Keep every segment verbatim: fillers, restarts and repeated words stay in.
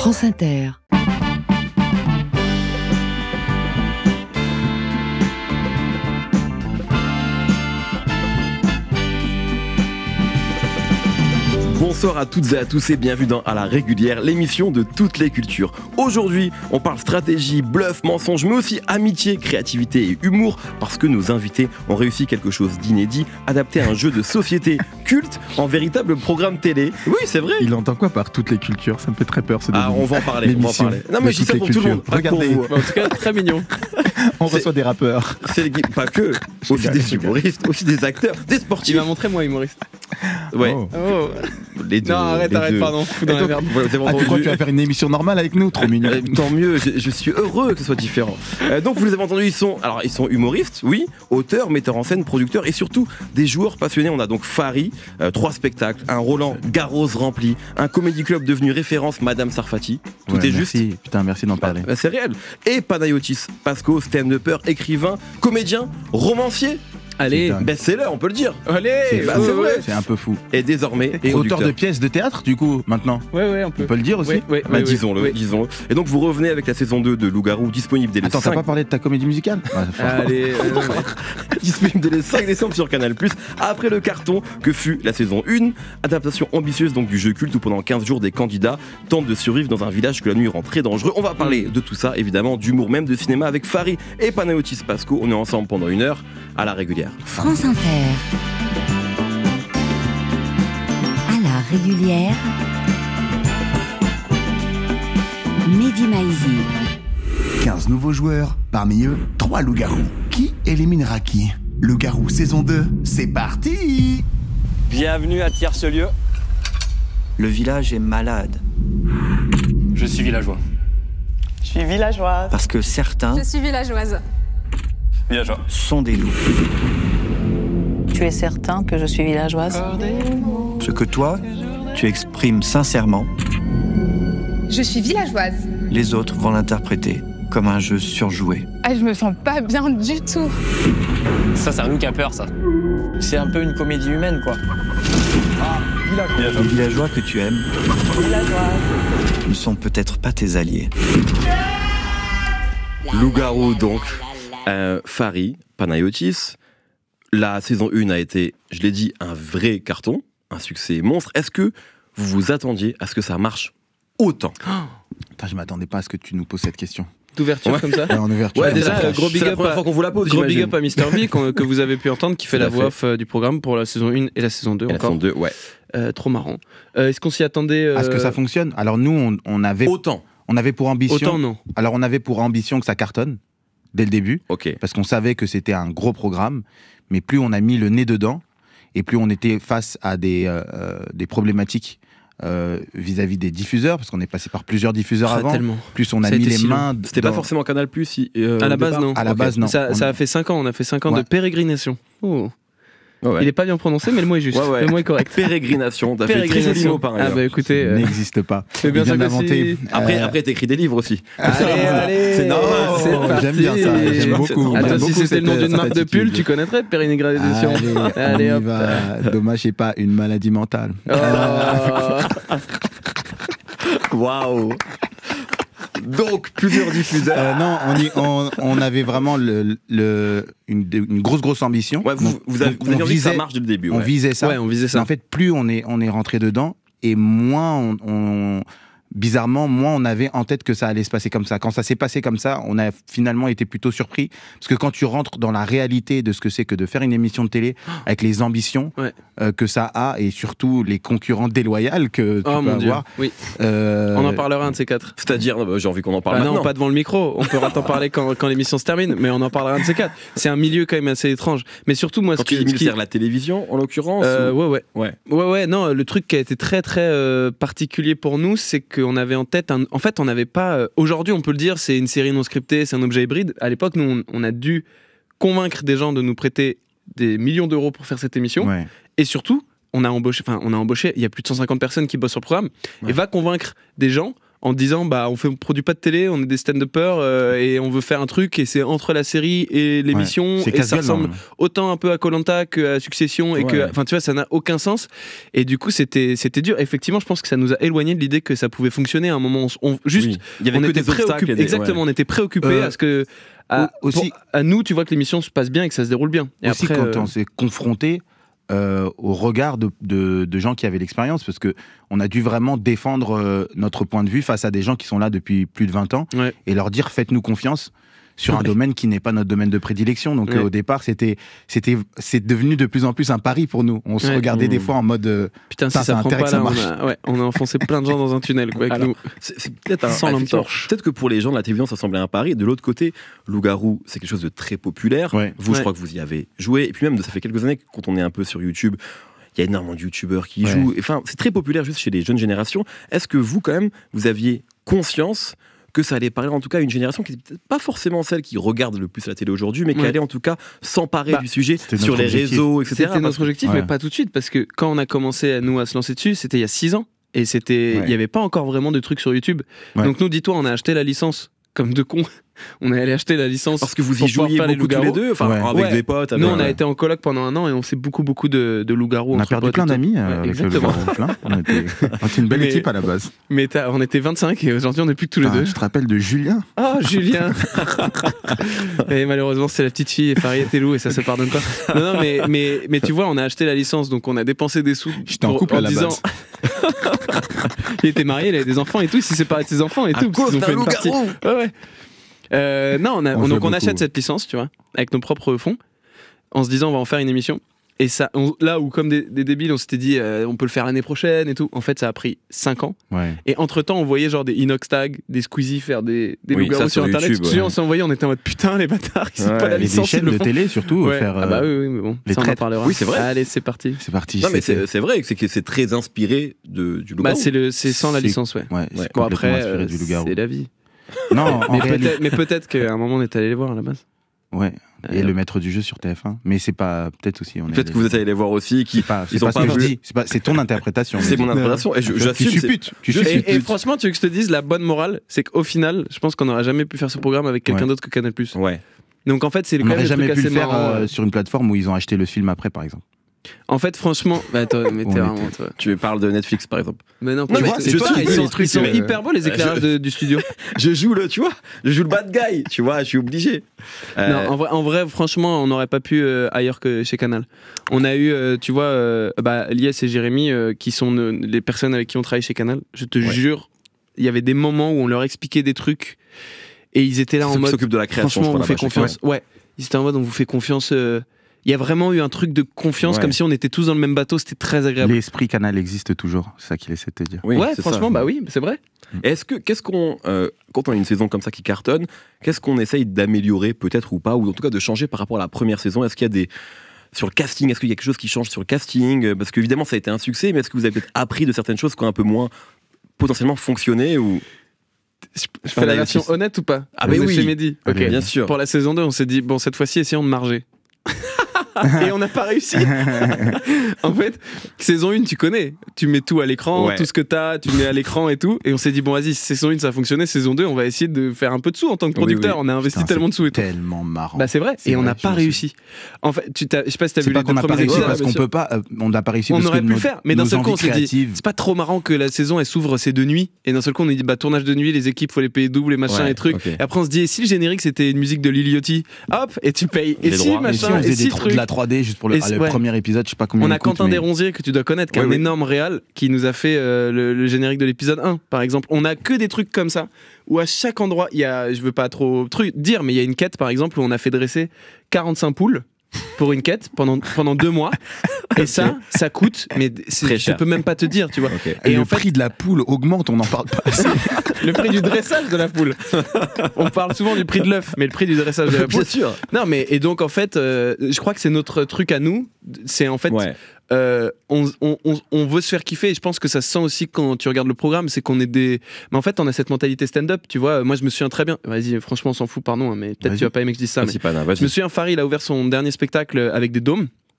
France Inter. Bonsoir à toutes et à tous et bienvenue dans À la régulière, l'émission de toutes les cultures. Aujourd'hui, on parle stratégie, bluff, mensonge, mais aussi amitié, créativité et humour, parce que nos invités ont réussi quelque chose d'inédit, adapter un jeu de société culte en véritable programme télé. Oui, c'est vrai. Il entend quoi par toutes les cultures ? Ça me fait très peur ce début. Ah, on va en parler, on va en parler. Non, mais je dis ça pour tout le monde. Regardez. Pour en tout cas, très mignon. On reçoit des rappeurs. C'est pas que, aussi des humoristes, aussi des acteurs, des sportifs. Il m'a montré moi humoriste. Ouais. Oh. Oh. Les deux, non, arrête, les arrête, deux. pardon. Fous dans la merde. Vous avez Ah, tu crois que tu vas faire une émission normale avec nous ? Trop mignon. Euh, tant mieux, je, je suis heureux que ce soit différent. Euh, donc vous les avez entendus, ils sont, alors ils sont humoristes, oui, auteurs, metteurs en scène, producteurs et surtout des joueurs passionnés. On a donc Fari, euh, trois spectacles, un Roland Garros rempli, un comédie club devenu référence Madame Sarfati. Tout Ouais, est juste. merci. Putain, merci d'en parler. Bah, c'est réel. Et Panayotis Pasco, stand-upper, écrivain, comédien, romancier. Allez, Putain. Best-seller, on peut le dire. allez. C'est bah, fou. c'est vrai. C'est un peu fou. Et désormais, Et producteur. auteur de pièces de théâtre, du coup, maintenant. Ouais, ouais, on On peut. peut le dire aussi. Ouais, ouais, Bah, ouais, disons-le, ouais. disons-le. Et donc vous revenez avec la saison deux de Loup-Garou, disponible dès le Attends, t'as cinq pas parlé de ta comédie musicale ? Ouais, fort. Allez, euh, non, mais- disponible dès le cinq décembre sur Canal plus, après le carton que fut la saison un, adaptation ambitieuse donc du jeu culte où pendant quinze jours des candidats tentent de survivre dans un village que la nuit rend très dangereux. On va parler de tout ça, évidemment, d'humour, même de cinéma avec Fari et Panayotis Pasco. On est ensemble pendant une heure à la régulière. France Inter. À la régulière. Mehdi Maizi. quinze nouveaux joueurs, parmi eux, trois loups-garous. Qui éliminera qui ? Loup-garou saison deux, c'est parti ! Bienvenue à Tierce-Lieu. Le village est malade Je suis villageois. Je suis villageoise. parce que certains Je suis villageoise. Villageois. sont des loups. Tu es certain que je suis villageoise ? Ce que toi, tu exprimes sincèrement, Je suis villageoise. les autres vont l'interpréter comme un jeu surjoué. Ah, je me sens pas bien du tout. Ça, c'est un loup qui a peur, ça. C'est un peu une comédie humaine, quoi. Villageois. Les villageois que tu aimes ne sont peut-être pas tes alliés. Loup-Garou donc, euh, Fari, Panayotis. La saison un a été, je l'ai dit, un vrai carton, un succès monstre. Est-ce que vous vous attendiez à ce que ça marche autant ? Putain, je m'attendais pas à ce que tu nous poses cette question. d'ouverture Ouais. comme ça. Ouais, en ouverture. Ouais, c'est déjà, la- gros big c'est la up première à- fois qu'on vous la pose, Gros big j'imagine. up à Mister V qu'on- que vous avez pu entendre, qui fait Tout la à voix fait. off euh, du programme pour la saison un et la saison deux Et la encore. saison deux, ouais. Euh, trop marrant. Euh, Est-ce qu'on s'y attendait euh, À ce que ça fonctionne. Alors nous, on, on avait, Autant. on avait pour ambition. Autant non. Alors on avait pour ambition que ça cartonne dès le début, Ok. parce qu'on savait que c'était un gros programme. Mais plus on a mis le nez dedans, et plus on était face à des euh, euh, des problématiques euh, vis-à-vis des diffuseurs, parce qu'on est passé par plusieurs diffuseurs Ah, avant. tellement. Plus on a Ça a mis été les si long. mains. C'était pas dans- forcément Canal plus si, euh, À la au base, départ non. À la Ok. base, non. Ça, On- ça a fait cinq ans, on a fait cinq ans Ouais. de pérégrination. Oh. Ouais, ouais. Il est pas bien prononcé, mais le mot est juste. Ouais, ouais. Le mot est correct. Pérégrination. T'as fait très joli Pérégrination. mot par Ah ailleurs. bah écoutez. euh, n'existe pas. C'est bien Il vient ça que d'inventer. si- Après, Euh, après t'écris des livres aussi. Allez, allez, C'est normal. c'est Oh, parti. j'aime bien ça, j'aime beaucoup. Attends, J'aime Attends, si beaucoup c'était le nom cette- d'une cette marque de attitude. pull, tu connaîtrais pérégrination. Allez, Allez, on y hop. va. Dommage, c'est pas une maladie mentale. Oh. Waouh. Donc, plusieurs diffuseurs. Euh, non, on, y- on, on avait vraiment le, le- une, une grosse, grosse ambition. Ouais, vous, Donc, vous avez, donc, vous avez on envie que ça visait- marche dès le début. On ouais. visait ça. Ouais, on visait Mais ça. en fait, plus on est, on est rentré dedans, et moins on, on- bizarrement, moins on avait en tête que ça allait se passer comme ça. Quand ça s'est passé comme ça, on a finalement été plutôt surpris. Parce que quand tu rentres dans la réalité de ce que c'est que de faire une émission de télé, avec les ambitions Ouais. euh, que ça a, et surtout les concurrents déloyaux que tu Oh peux mon dieu. avoir. Oui. euh, On en parlera un de ces quatre. C'est-à-dire, euh, j'ai envie qu'on en parle Bah maintenant. non, pas devant le micro. On pourra t'en parler quand, quand l'émission se termine, mais on en parlera un de ces quatre. C'est un milieu quand même assez étrange. Mais surtout, moi, Quand ce tu qui. dis ce qui- c'est-à-dire la télévision, en l'occurrence Euh, ou- ouais, ouais. Ouais. Ouais, ouais, non, le truc qui a été très, très euh, particulier pour nous, c'est qu'on avait en tête un. En fait, on n'avait pas. euh, Aujourd'hui, on peut le dire, c'est une série non scriptée, c'est un objet hybride. À l'époque, nous, on, on a dû convaincre des gens de nous prêter des millions d'euros pour faire cette émission. ouais. Et surtout, on a embauché, enfin, on a embauché, il y a plus de cent cinquante personnes qui bossent sur le programme, Ouais. et va convaincre des gens en disant bah on fait on produit pas de télé, on est des stand-uppers euh, et on veut faire un truc et c'est entre la série et l'émission Ouais, et ça ressemble autant un peu à Koh-Lanta que à Succession et Ouais. que enfin tu vois ça n'a aucun sens et du coup c'était c'était dur. Effectivement, je pense que ça nous a éloigné de l'idée que ça pouvait fonctionner à un moment. On, on- juste Oui. Il y avait on que était des obstacles. préoccupés. et des- Exactement, ouais. on était préoccupés Euh, à ce que à, au- aussi- pour- à nous, tu vois que l'émission se passe bien et que ça se déroule bien. Et aussi après, quand euh, on s'est confronté euh, au regard de, de, de gens qui avaient l'expérience, parce que on a dû vraiment défendre euh, notre point de vue face à des gens qui sont là depuis plus de vingt ans Ouais. et leur dire faites-nous confiance sur un Ouais. domaine qui n'est pas notre domaine de prédilection. Donc Ouais. euh, au départ, c'était, c'était, c'est devenu de plus en plus un pari pour nous. On se Ouais. regardait Mmh. des fois en mode euh, putain, si Putain, ça c'est prend intérêt pas que ça là, on marche. a, ouais, on a enfoncé plein de gens dans un tunnel quoi, avec Alors, nous. C'est, c'est peut-être un, Sans lampe effectivement, torche. peut-être que pour les gens de la télévision, ça semblait un pari. De l'autre côté, Loup-garou, c'est quelque chose de très populaire. Ouais. Vous, Ouais. je crois que vous y avez joué. Et puis même, ça fait quelques années que quand on est un peu sur YouTube, il y a énormément de youtubeurs qui y Ouais. jouent. Enfin, c'est très populaire juste chez les jeunes générations. Est-ce que vous, quand même, vous aviez conscience que ça allait parler en tout cas à une génération qui n'était pas forcément celle qui regarde le plus la télé aujourd'hui, mais qui Ouais. allait en tout cas s'emparer Bah, du sujet c'était sur notre les objectif. réseaux, et cetera. C'était notre objectif, Ouais. mais pas tout de suite, parce que quand on a commencé à nous à se lancer dessus, c'était il y a six ans, et c'était, il Ouais. y avait pas encore vraiment de trucs sur YouTube. Ouais. Donc nous, dis-toi, on a acheté la licence comme deux cons. On est allé acheter la licence Parce que vous y pour pouvoir jouiez faire les beaucoup tous les loups-garous. deux, enfin Ouais. avec Ouais. des potes. Nous, avec- on a été en coloc pendant un an et on s'est beaucoup, beaucoup de, de loups-garous. on a entre perdu potes plein et tout. d'amis euh, Ouais, avec le exactement. Loup-garou, plein. On était, on était une belle Mais- équipe à la base. Mais t'as- on était vingt-cinq et aujourd'hui, on n'est plus que tous les Putain, deux. je te rappelle de Julien. Oh, Julien Et malheureusement, c'est la petite fille et Farid et Lou et ça se pardonne pas. Non, non, mais, mais, mais tu vois, on a acheté la licence, donc on a dépensé des sous. J'étais en pour- couple à la disant... base. Il était marié, il avait des enfants et tout, il s'est séparé de ses enfants et À tout. parce cause qu'ils ont d'un fait une partie. loup-garou. Ouais, ouais. Euh, non, on a- On on- jouait donc on beaucoup. achète cette licence, tu vois, avec nos propres fonds, en se disant on va en faire une émission. Et ça, on- là où comme des, des débiles, on s'était dit euh, on peut le faire l'année prochaine et tout. En fait, ça a pris cinq ans. Ouais. Et entre temps, on voyait genre des Inox Tag, des Squeezie faire des, des Oui, loups-garous ça sur sur internet. YouTube, Tu te souviens, ouais. on s'est envoyé, on était en mode putain, les bâtards, ils ont Ouais, pas la Et des licence, ils chaînes le de font. télé surtout Ouais. faire. Ah bah euh, oui, oui, mais bon, les ça on en traîtres. parlera. Oui, c'est vrai. Allez, c'est parti. C'est parti. Non mais c'était- c'est, c'est vrai que c'est, que c'est très inspiré de, du Bah, loup-garou. c'est le, c'est sans la C'est- licence, ouais. Ouais, c'est Ouais. Bon complètement après, inspiré euh, du Loup-garou. c'est la vie. Non, en Mais réalité. peut-être, mais peut-être qu'à un moment on est allé les voir à la base. Ouais. Et Euh, le maître du jeu sur T F un. Mais c'est pas. Peut-être aussi. On est Peut-être que vous êtes allé les voir aussi, qui C'est pas, c'est ils ont pas ce pas que je vu. dis. C'est pas- c'est ton interprétation. C'est mon interprétation et je, Tu j'assume. c'est- supputes. Tu je- supputes. Et, et franchement, tu veux que je te dise, la bonne morale, c'est qu'au final, je pense qu'on n'aurait jamais pu faire ce programme avec quelqu'un Ouais. d'autre que Canal+. Ouais. Donc en fait, c'est On quand même n'aurait des jamais trucs pu le assez faire marrants, euh, euh. sur une plateforme où ils ont acheté le film après, par exemple. En fait, franchement, bah attends, mais On t'es était- vraiment toi. Tu parles de Netflix par exemple. Mais non, Non, tu mais vois, je c'est pas, trouve ils que sont, les trucs, ils sont euh, hyper beaux les éclairages de- du studio. Je joue le, tu vois, je joue le bad guy, tu vois, je suis obligé. Euh, Non, en vrai, en vrai, franchement, on n'aurait pas pu euh, ailleurs que chez Canal. On a eu, euh, tu vois, euh, bah, Lies et Jérémy, euh, qui sont euh, les personnes avec qui on travaille chez Canal. Je te Ouais. jure, il y avait des moments où on leur expliquait des trucs et ils étaient là c'est en ceux qui mode. s'occupent de la création. Franchement, on je vous crois, fait là-bas, confiance. Ouais. Ils étaient en mode, on vous fait confiance. euh, Il y a vraiment eu un truc de confiance, Ouais. comme si on était tous dans le même bateau. C'était très agréable. L'esprit Canal existe toujours. C'est ça qu'il essaie de te dire. Oui, ouais, c'est franchement, ça. bah oui, c'est vrai. Est-ce que, qu'est-ce qu'on, euh, quand on a une saison comme ça qui cartonne, qu'est-ce qu'on essaye d'améliorer peut-être ou pas, ou en tout cas de changer par rapport à la première saison? Est-ce qu'il y a des sur le casting, est-ce qu'il y a quelque chose qui change sur le casting? Parce qu'évidemment, ça a été un succès, mais est-ce que vous avez peut-être appris de certaines choses qui ont un peu moins potentiellement fonctionné ou... Je, je fais la Allez, version aussi. honnête ou pas? Ah, mais Vous êtes oui. chez Mehdi. Ok. Allez, Bien sûr. Pour la saison deux, on s'est dit, bon, cette fois-ci, essayons de marger. Et on n'a pas réussi. En fait, saison un, tu connais. Tu mets tout à l'écran, Ouais. tout ce que t'as, tu mets à l'écran et tout. Et on s'est dit, bon, vas-y, saison un, ça a fonctionné. Saison deux, on va essayer de faire un peu de sous en tant que Oui, producteur. oui. On a investi Putain, tellement de sous et tout. Tellement marrant. Bah, c'est vrai. C'est Et on vrai, n'a je pas me suis- réussi. En fait, tu t'as, je sais pas si t'as C'est vu pas les deux qu'on n'a pas premiers réussi épisodes. parce qu'on peut pas. euh, on n'a pas réussi On parce aurait que pu le nos- faire, mais d'un nos seul coup on envies s'est dit, créatives- c'est pas trop marrant que la saison elle s'ouvre, c'est de nuit, et d'un seul coup on a dit, bah tournage de nuit, les équipes faut les payer double, les machins, Ouais, les trucs. ok. Et après on se dit, et si le générique c'était une musique de Lil Yachty, hop, et tu payes. Et Les si droits. Et si machin, on et faisait si des tro- truc. de la trois D juste pour le, Et ah, si- le ouais. premier épisode, je sais pas combien On il a coûte, Quentin mais- Desronziers que tu dois connaître, qui est Oui, un oui. énorme réal, qui nous a fait euh, le, le générique de l'épisode un, par exemple. On a que des trucs comme ça, où à chaque endroit, il y a, je veux pas trop truc, dire, mais il y a une quête par exemple où on a fait dresser quarante-cinq poules pour une quête pendant, pendant deux mois. Et ça, ça coûte, mais c'est- Très je cher. peux même pas te dire, tu vois. Ok. Et Et le en fait- prix de la poule augmente, on n'en parle pas assez. Le prix du dressage de la poule. On parle souvent du prix de l'œuf, mais le prix du dressage de la poule. Bien sûr. Non, mais et donc en fait, euh, je crois que c'est notre truc à nous. C'est en fait, Ouais. euh, on, on, on, on veut se faire kiffer. Et je pense que ça se sent aussi quand tu regardes le programme, c'est qu'on est des. Mais en fait, on a cette mentalité stand-up. Tu vois, moi je me souviens très bien. Vas-y, franchement, on s'en fout, pardon, hein, mais peut-être Vas-y. tu vas pas aimer que je dise ça. Mais Vas-y, Pana, vas-y. je me souviens, Farid, il a ouvert son dernier spectacle avec des dômes.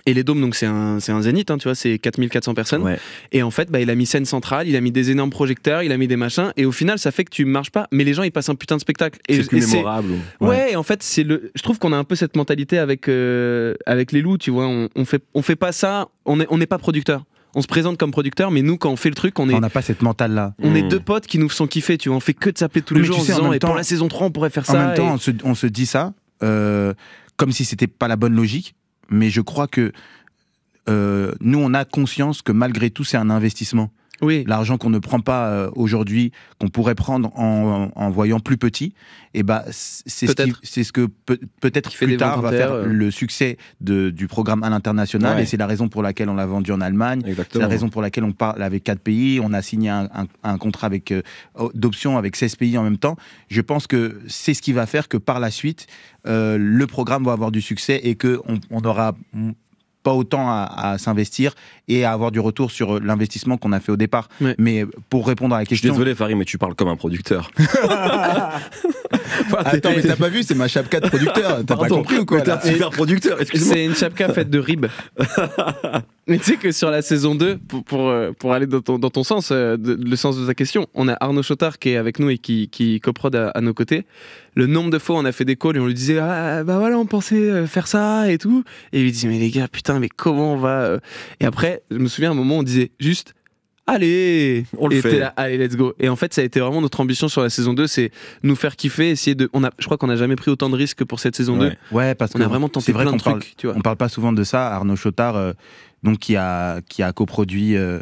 Et les dômes, donc c'est un, c'est un zénith, hein, tu vois, c'est quatre mille quatre cents personnes. Ouais. Et en fait, bah, il a mis scène centrale, il a mis des énormes projecteurs, il a mis des machins. Et au final, ça fait que tu marches pas, mais les gens, ils passent un putain de spectacle. Et, C'est plus et mémorable. Ouais. ouais, et en fait, c'est le. Je trouve qu'on a un peu cette mentalité avec euh, avec les loups, tu vois. On, on fait on fait pas ça. On est on n'est pas producteur. On se présente comme producteur, mais nous, quand on fait le truc, on est. On n'a pas cette mentale-là. On Mmh. est deux potes qui nous font kiffer, tu vois. On fait que de s'appeler tous les Mais jours tu en sais, en disant, même et pour temps- la saison trois, on pourrait faire En ça. même temps, et- on se, on se dit ça euh, comme si c'était pas la bonne logique, mais je crois que euh, nous, on a conscience que malgré tout, c'est un investissement. Oui. L'argent qu'on ne prend pas euh, aujourd'hui, qu'on pourrait prendre en, en voyant plus petit, et bah, c'est ce, qui, Peut-être. c'est ce que peut, peut-être Qui fait plus des tard ventes va inter, faire euh. le succès de, du programme à l'international, Ouais. et c'est la raison pour laquelle on l'a vendu en Allemagne. C'est Exactement. la raison pour laquelle on parle avec quatre pays. On a signé un, un, un contrat avec, euh, d'option avec seize pays en même temps. Je pense que c'est ce qui va faire que par la suite, euh, le programme va avoir du succès et qu'on on aura pas autant à, à s'investir et à avoir du retour sur l'investissement qu'on a fait au départ. Ouais. Mais pour répondre à la Je suis question... désolé, Farid, mais tu parles comme un producteur. Attends, mais t'as pas vu, c'est ma chapka de producteur. T'as pas Pardon, compris ou quoi mais t'es là un super producteur, excuse-moi. C'est une chapka faite de rib. Mais tu sais que sur la saison deux, pour, pour, euh, pour aller dans ton, dans ton sens, euh, de- le sens de ta question, on a Arnaud Chotard qui est avec nous et qui, qui coprode à, à nos côtés. Le nombre de fois on a fait des calls et on lui disait ah bah voilà on pensait euh, faire ça et tout, et il lui disait mais les gars putain mais comment on va euh Et après je me souviens à un moment on disait juste allez, On le et fait. t'es là, allez let's go. Et en fait ça a été vraiment notre ambition sur la saison deux, c'est nous faire kiffer, essayer de, on a, je crois qu'on n'a jamais pris autant de risques que pour cette saison Ouais. deux. Ouais, parce On que a vraiment tenté c'est vrai plein qu'on de parle, trucs, tu vois. on parle pas souvent de ça. Arnaud Chotard, euh, donc qui a qui a coproduit euh,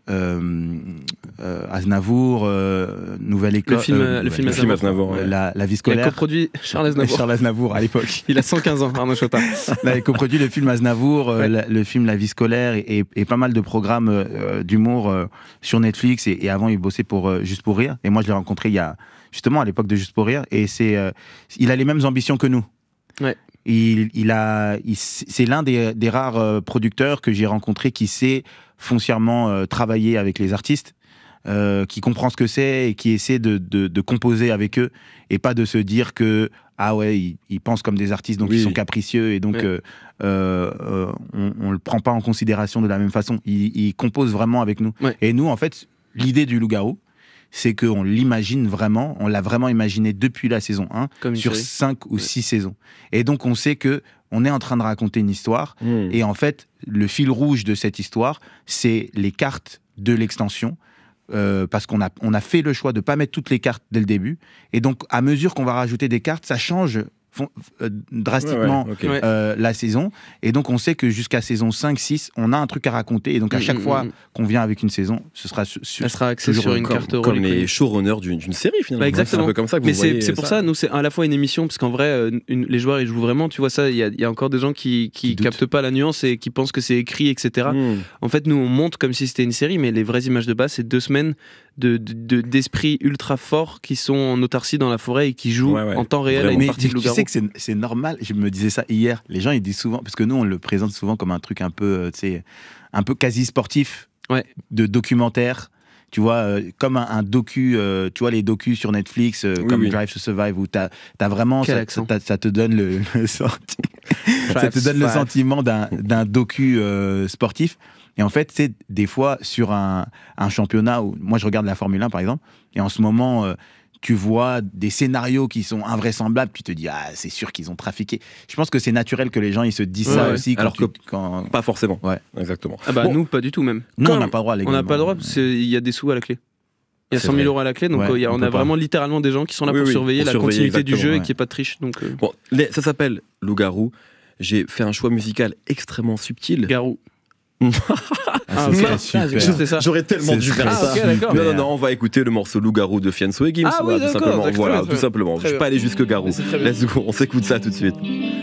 euh, euh, Aznavour, euh, Nouvelle École, Le film, euh, le film Le film Aznavour, euh, ouais. la, la vie Il a scolaire. coproduit Charles Aznavour. Charles Aznavour à l'époque. Il a cent quinze ans, Arnaud Chotard. Il a coproduit le film Aznavour, euh, Ouais. la- le film La vie scolaire et, et- et pas mal de programmes euh, d'humour euh, sur Netflix. Et, et avant, il bossait pour euh, Juste pour rire. Et moi, je l'ai rencontré il y a justement à l'époque de Juste pour rire. Et c'est, euh, il a les mêmes ambitions que nous. Ouais. Il, il a, il- c'est l'un des, des rares euh, producteurs que j'ai rencontré qui sait foncièrement euh, travailler avec les artistes. Euh, qui comprend ce que c'est et qui essaie de, de, de composer avec eux et pas de se dire que ah ouais ils, ils pensent comme des artistes donc Oui. ils sont capricieux et donc Ouais. euh, euh, euh, on, on le prend pas en considération de la même façon. Il, il compose vraiment avec nous. Ouais. Et nous en fait l'idée du Loup-garou c'est qu'on l'imagine vraiment, on l'a vraiment imaginé depuis la saison un Comme une sur série. cinq ou Ouais. six saisons. Et donc on sait que on est en train de raconter une histoire Mmh. et en fait, le fil rouge de cette histoire, c'est les cartes de l'extension. Euh, parce qu'on a, on a fait le choix de ne pas mettre toutes les cartes dès le début. Et donc, à mesure qu'on va rajouter des cartes, ça change fon- euh, drastiquement Ouais, ouais, ok. Ouais. euh, la saison. Et donc, on sait que jusqu'à saison cinq six, on a un truc à raconter. Et donc, à Mm, chaque mm, fois mm. qu'on vient avec une saison, ce sera su- su- Elle sera axée toujours sur une comme- carte Comme rôle. les showrunners d'une, d'une série finalement. Bah, exactement. C'est un peu comme ça que vous Mais c'est, voyez c'est pour ça, nous, c'est à la fois une émission, parce qu'en vrai, euh, une- les joueurs, ils jouent vraiment, tu vois ça, il y a, il y a encore des gens qui, qui, Qui doutent. captent pas la nuance et qui pensent que c'est écrit, et cetera. Mmh. En fait, nous, on monte comme si c'était une série, mais les vraies images de base, c'est deux semaines de, de- de- d'esprits ultra forts qui sont en autarcie dans la forêt et qui jouent Ouais, ouais. en temps réel à Vraiment. une Mais partie tu, de tu Loup-garou. sais que c'est, c'est normal. Je me disais ça hier. Les gens, ils disent souvent, parce que nous, on le présente souvent comme un truc un peu, euh, tu sais, un peu quasi sportif, Ouais. de documentaire. Tu vois, euh, comme un, un docu, euh, tu vois, les docus sur Netflix, euh, Oui, comme oui. Drive to Survive, où t'as, t'as vraiment, Quel ça, accent. ça- ça te donne le, le senti- ça te donne le Drive. sentiment d'un, d'un docu euh, sportif. Et en fait, c'est des fois sur un, un championnat où, moi, je regarde la Formule un, par exemple, et en ce moment, euh, tu vois des scénarios qui sont invraisemblables, tu te dis, ah, c'est sûr qu'ils ont trafiqué. Je pense que c'est naturel que les gens, ils se disent Ouais, ça ouais. aussi. Quand Alors tu- que- quand... Pas forcément. Ouais. Exactement. Ah bah, Bon. nous, pas du tout même. Nous, on Comme- n'a pas le droit, On légalement. n'a pas le droit, parce qu'il y a des sous à la clé. Il y a C'est cent mille vrai. euros à la clé, donc Ouais, euh, il y a- on on, peut a pas. vraiment littéralement des gens qui sont là Oui, pour oui, surveiller pour la surveiller, continuité du exactement, jeu et ouais. qu'il n'y ait pas de triche. Donc, euh, Bon, les- ça s'appelle Loup-garou. J'ai fait un choix musical extrêmement subtil. Garou. Ah, Ah, c'est ok. très Ah, super. j'ai cru ça. J'aurais tellement C'est dû très faire Ah, ça. ok, d'accord. Non, non, non, on va écouter le morceau Loup-garou de Fianso et Gims. Ah oui, voilà, tout d'accord, simplement. d'accord, Voilà, très tout bien. simplement. Très Je suis bien. pas allé jusque Garou. C'est très bien. Let's go, on s'écoute ça tout de suite.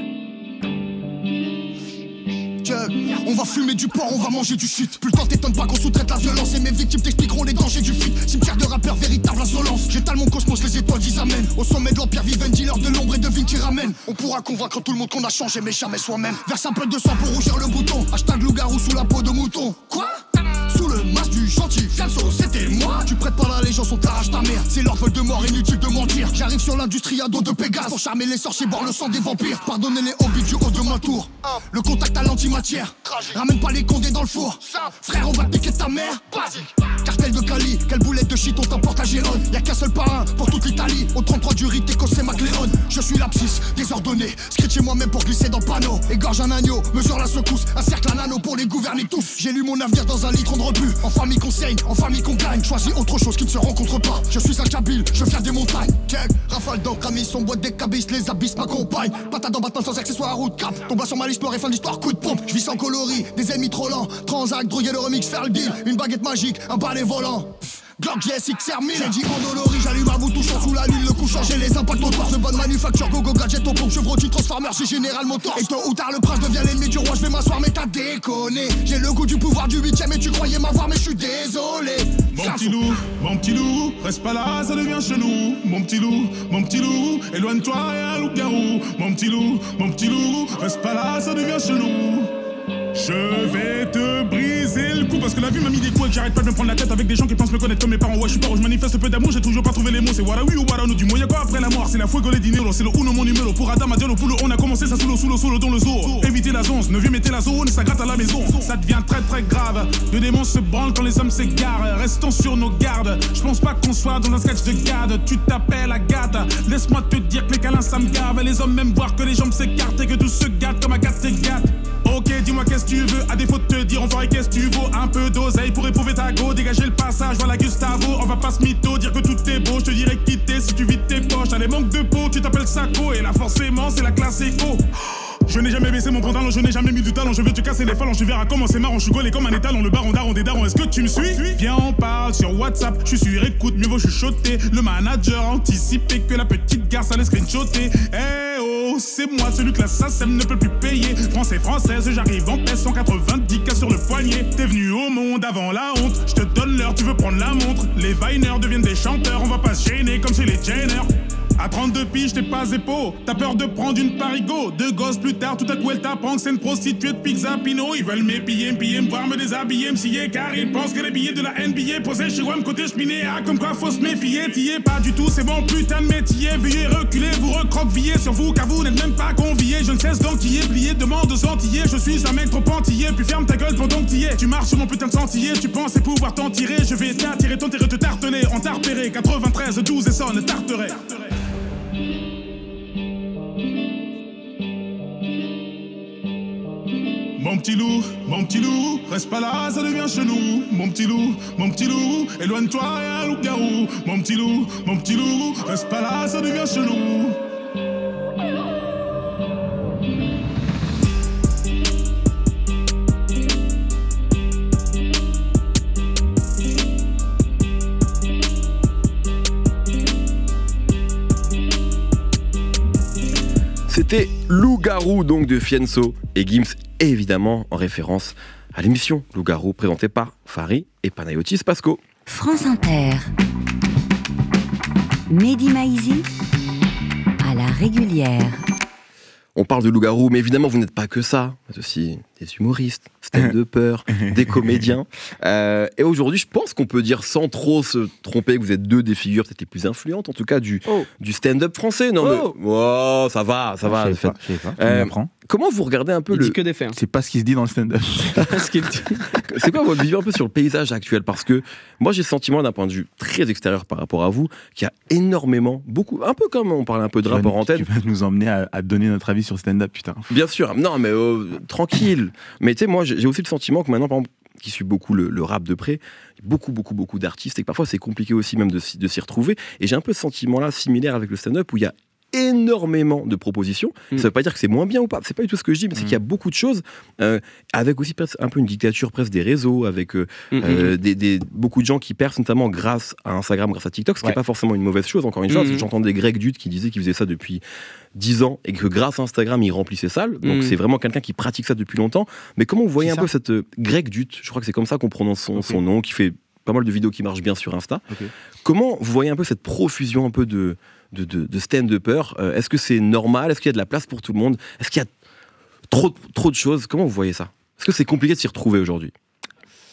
Check. On va fumer du porc, on va manger du shit. Putain, t'étonnes pas qu'on sous-traite la violence. Et mes victimes t'expliqueront les dangers du feat. Cimetière de rappeurs, véritable insolence. J'étale mon cosmos, les étoiles j'y amènent. Au sommet de l'empire, vive un dealer de l'ombre et de vignes qui ramène. On pourra convaincre tout le monde qu'on a changé, mais jamais soi-même. Verse un peu de sang pour rougir le bouton. Hashtag loup-garou sous la peau de mouton. Quoi? Sous le masque du suis gentil, Fianso, c'était moi. Tu prêtes pas l'allégeance, on t'arrache ta mère. C'est leur vol de mort, inutile de mentir. J'arrive sur l'industrie à dos de Pégase pour charmer les sorciers, boire le sang des vampires. Pardonnez les hobbies du haut de ma tour. Le contact à l'antimatière. Ramène pas les condés dans le four. Frère, on va piquer ta mère. Cartel de Cali, quelle boulette de shit, on t'emporte à Gérone. Y'a qu'un seul parrain pour toute l'Italie. Au trente-trois du rite, c'est MacLeod. Je suis l'abscisse, désordonné. Scritché moi-même pour glisser dans le panneau. Égorge un agneau, mesure la secousse. Un cercle à nano pour les gouverner tous. J'ai lu mon avenir dans un litron de rebut. En famille qu'on saigne, en famille qu'on gagne. Choisis autre chose qui ne se rencontre pas. Je suis un Kabyle, je viens des montagnes. Check, rafale d'encre, amis, son boîte des cabisses. Les abysses m'accompagnent. Patate dans Batman sans accessoire à route cap. Tombe sur ma liste noire et fin de l'histoire, coup de pompe. Je vis sans coloris, des ennemis trop lents. Transac, droguer le remix, faire le deal. Une baguette magique, un balai volant. Glock G S X R mille. J'ai dit endolori, j'allume un bout touchant sous la lune, le couchant. J'ai les impacts au torse de bonne manufacture. Go go gadget au pompe, Chevrolet Transformer, c'est Général Motors. Et tôt ou tard le prince devient l'ennemi du roi. Je vais m'asseoir mais t'as déconné. J'ai le goût du pouvoir du huitième et tu croyais m'avoir mais je suis désolé. Mon petit loup, mon petit loup, reste pas là, ça devient chelou. Mon petit loup, mon petit loup, éloigne-toi et un loup-garou. Mon petit loup, mon petit loup, reste pas là, ça devient chelou. Je vais te briser le cou parce que la vie m'a mis des coups et que j'arrête pas de me prendre la tête avec des gens qui pensent me connaître comme mes parents. Ouais, je suis pas où je manifeste peu d'amour, j'ai toujours pas trouvé les mots. C'est voilà oui ou voilà no, du moins y'a quoi après la mort. C'est la fuego les dinero, c'est le uno mon numéro. Pour Adam à Diallo Poulo, on a commencé ça sous l'eau, sous l'eau, sous l'eau dans le zoo. Évitez la zone, ne viens mettez la zone, ça gratte à la maison. Ça devient très très grave, le démon se branle quand les hommes s'égarent. Restons sur nos gardes, je pense pas qu'on soit dans un sketch de garde. Tu t'appelles Agathe, laisse-moi te dire que les câlins ça me gave. Les hommes même voir que les jambes s'écartent et que tout se gâte comme Agathe et gâte. Ok, dis-moi qu'est-ce que tu veux, à défaut de te dire, on ferait qu'est-ce que tu vaux. Un peu d'oseille pour éprouver ta go, dégager le passage, voilà Gustavo. On va pas se mytho, dire que tout est beau, je te dirais quitter si tu vides tes poches. T'as les manques de peau, tu t'appelles Sako, et là forcément c'est la classe éco. Je n'ai jamais baissé mon pantalon, je n'ai jamais mis du talent. Je vais te casser les phalanges, tu verras comment c'est marrant. Je suis gaulé comme un étalon, le baron daron des darons. Est-ce que tu me suis? Viens on parle sur WhatsApp, je suis sur écoute, mieux vaut chuchoter. Le manager anticipé que la petite garce allait screenshotter. Eh oh, c'est moi celui que la S A C E M ne peut plus payer. Français, française, j'arrive en paix, cent quatre-vingt-dix cas sur le poignet. T'es venu au monde avant la honte, je te donne l'heure, tu veux prendre la montre. Les Viners deviennent des chanteurs, on va pas se gêner comme chez les Jenner. À trente-deux piges, t'es pas épaule. T'as peur de prendre une parigo. Deux gosses plus tard, tout à coup elle t'apprend que c'est une prostituée de Pizza Pino. Ils veulent m'épier, m'piller, me voir me déshabiller, me scier. Car ils pensent que les billets de la N B A posés chez W A M côté cheminé. Ah, comme quoi faut se méfier. T'y es pas du tout, c'est bon putain de métier. Veuillez reculer, vous recroquevillez sur vous car vous n'êtes même pas conviés. Je ne cesse d'enquiller, plier, demande aux Antillais. Je suis un mec trop antillais, puis ferme ta gueule pendant que t'y es. Tu marches sur mon putain de sentier, tu pensais pouvoir t'en tirer. Je vais t'attirer, ton terre te tarteler. En t'a repéré, quatre-vingt-treize, douze et sonne, tarterait. Mon petit loup, mon petit loup, reste pas là, ça devient chelou. Mon petit loup, mon petit loup, éloigne-toi et un loup-garou. Mon petit loup, mon petit loup, reste pas là, ça devient chelou. C'était Loup-garou donc de Fianso et Gims, évidemment en référence à l'émission Loup-garou présentée par Fari et Panayotis Pasco. France Inter. Mehdi Maizi à la régulière. On parle de Loup-garou, mais évidemment vous n'êtes pas que ça. Vous êtes aussi des humoristes, stand-uppers, des comédiens. Euh, et aujourd'hui, je pense qu'on peut dire sans trop se tromper que vous êtes deux des figures peut-être les plus influentes, en tout cas du, oh. du stand-up français. Non, oh. mais oh, ça va, ça va. Je sais pas, je sais pas. Euh, comment vous regardez un peu Il le... dit que des faits. Hein. C'est pas ce qui se dit dans le stand-up. C'est quoi votre vision un peu sur le paysage actuel? Parce que moi, j'ai le sentiment d'un point de vue très extérieur par rapport à vous, qu'il y a énormément, beaucoup, un peu comme on parlait un peu de rapport antenne. Tu vas nous emmener à, à donner notre avis sur le stand-up, putain. Bien sûr, non mais euh, tranquille. Mais tu sais, moi, j'ai aussi le sentiment que maintenant, par exemple, qui suit beaucoup le, le rap de près, beaucoup, beaucoup, beaucoup d'artistes, et que parfois c'est compliqué aussi même de, de s'y retrouver. Et j'ai un peu ce sentiment-là similaire avec le stand-up où il y a énormément de propositions. Mmh. Ça veut pas dire que c'est moins bien ou pas, c'est pas du tout ce que je dis, mais mmh. c'est qu'il y a beaucoup de choses, euh, avec aussi presque un peu une dictature presque des réseaux, avec euh, mmh. euh, des, des, beaucoup de gens qui percent notamment grâce à Instagram, grâce à TikTok, ce qui n'est ouais. pas forcément une mauvaise chose, encore une fois, mmh. parce que j'entends des Greg Dut qui disaient qu'ils faisaient ça depuis dix ans et que grâce à Instagram, ils remplissaient salles. Donc mmh. c'est vraiment quelqu'un qui pratique ça depuis longtemps. Mais comment vous voyez c'est un ça. peu cette euh, Greg Dut, je crois que c'est comme ça qu'on prononce son, okay. son nom, qui fait pas mal de vidéos qui marchent bien sur Insta. Okay. Comment vous voyez un peu cette profusion un peu de de, de, de stand-uppers, euh, est-ce que c'est normal? Est-ce qu'il y a de la place pour tout le monde? Est-ce qu'il y a trop, trop de choses? Comment vous voyez ça? Est-ce que c'est compliqué de s'y retrouver aujourd'hui?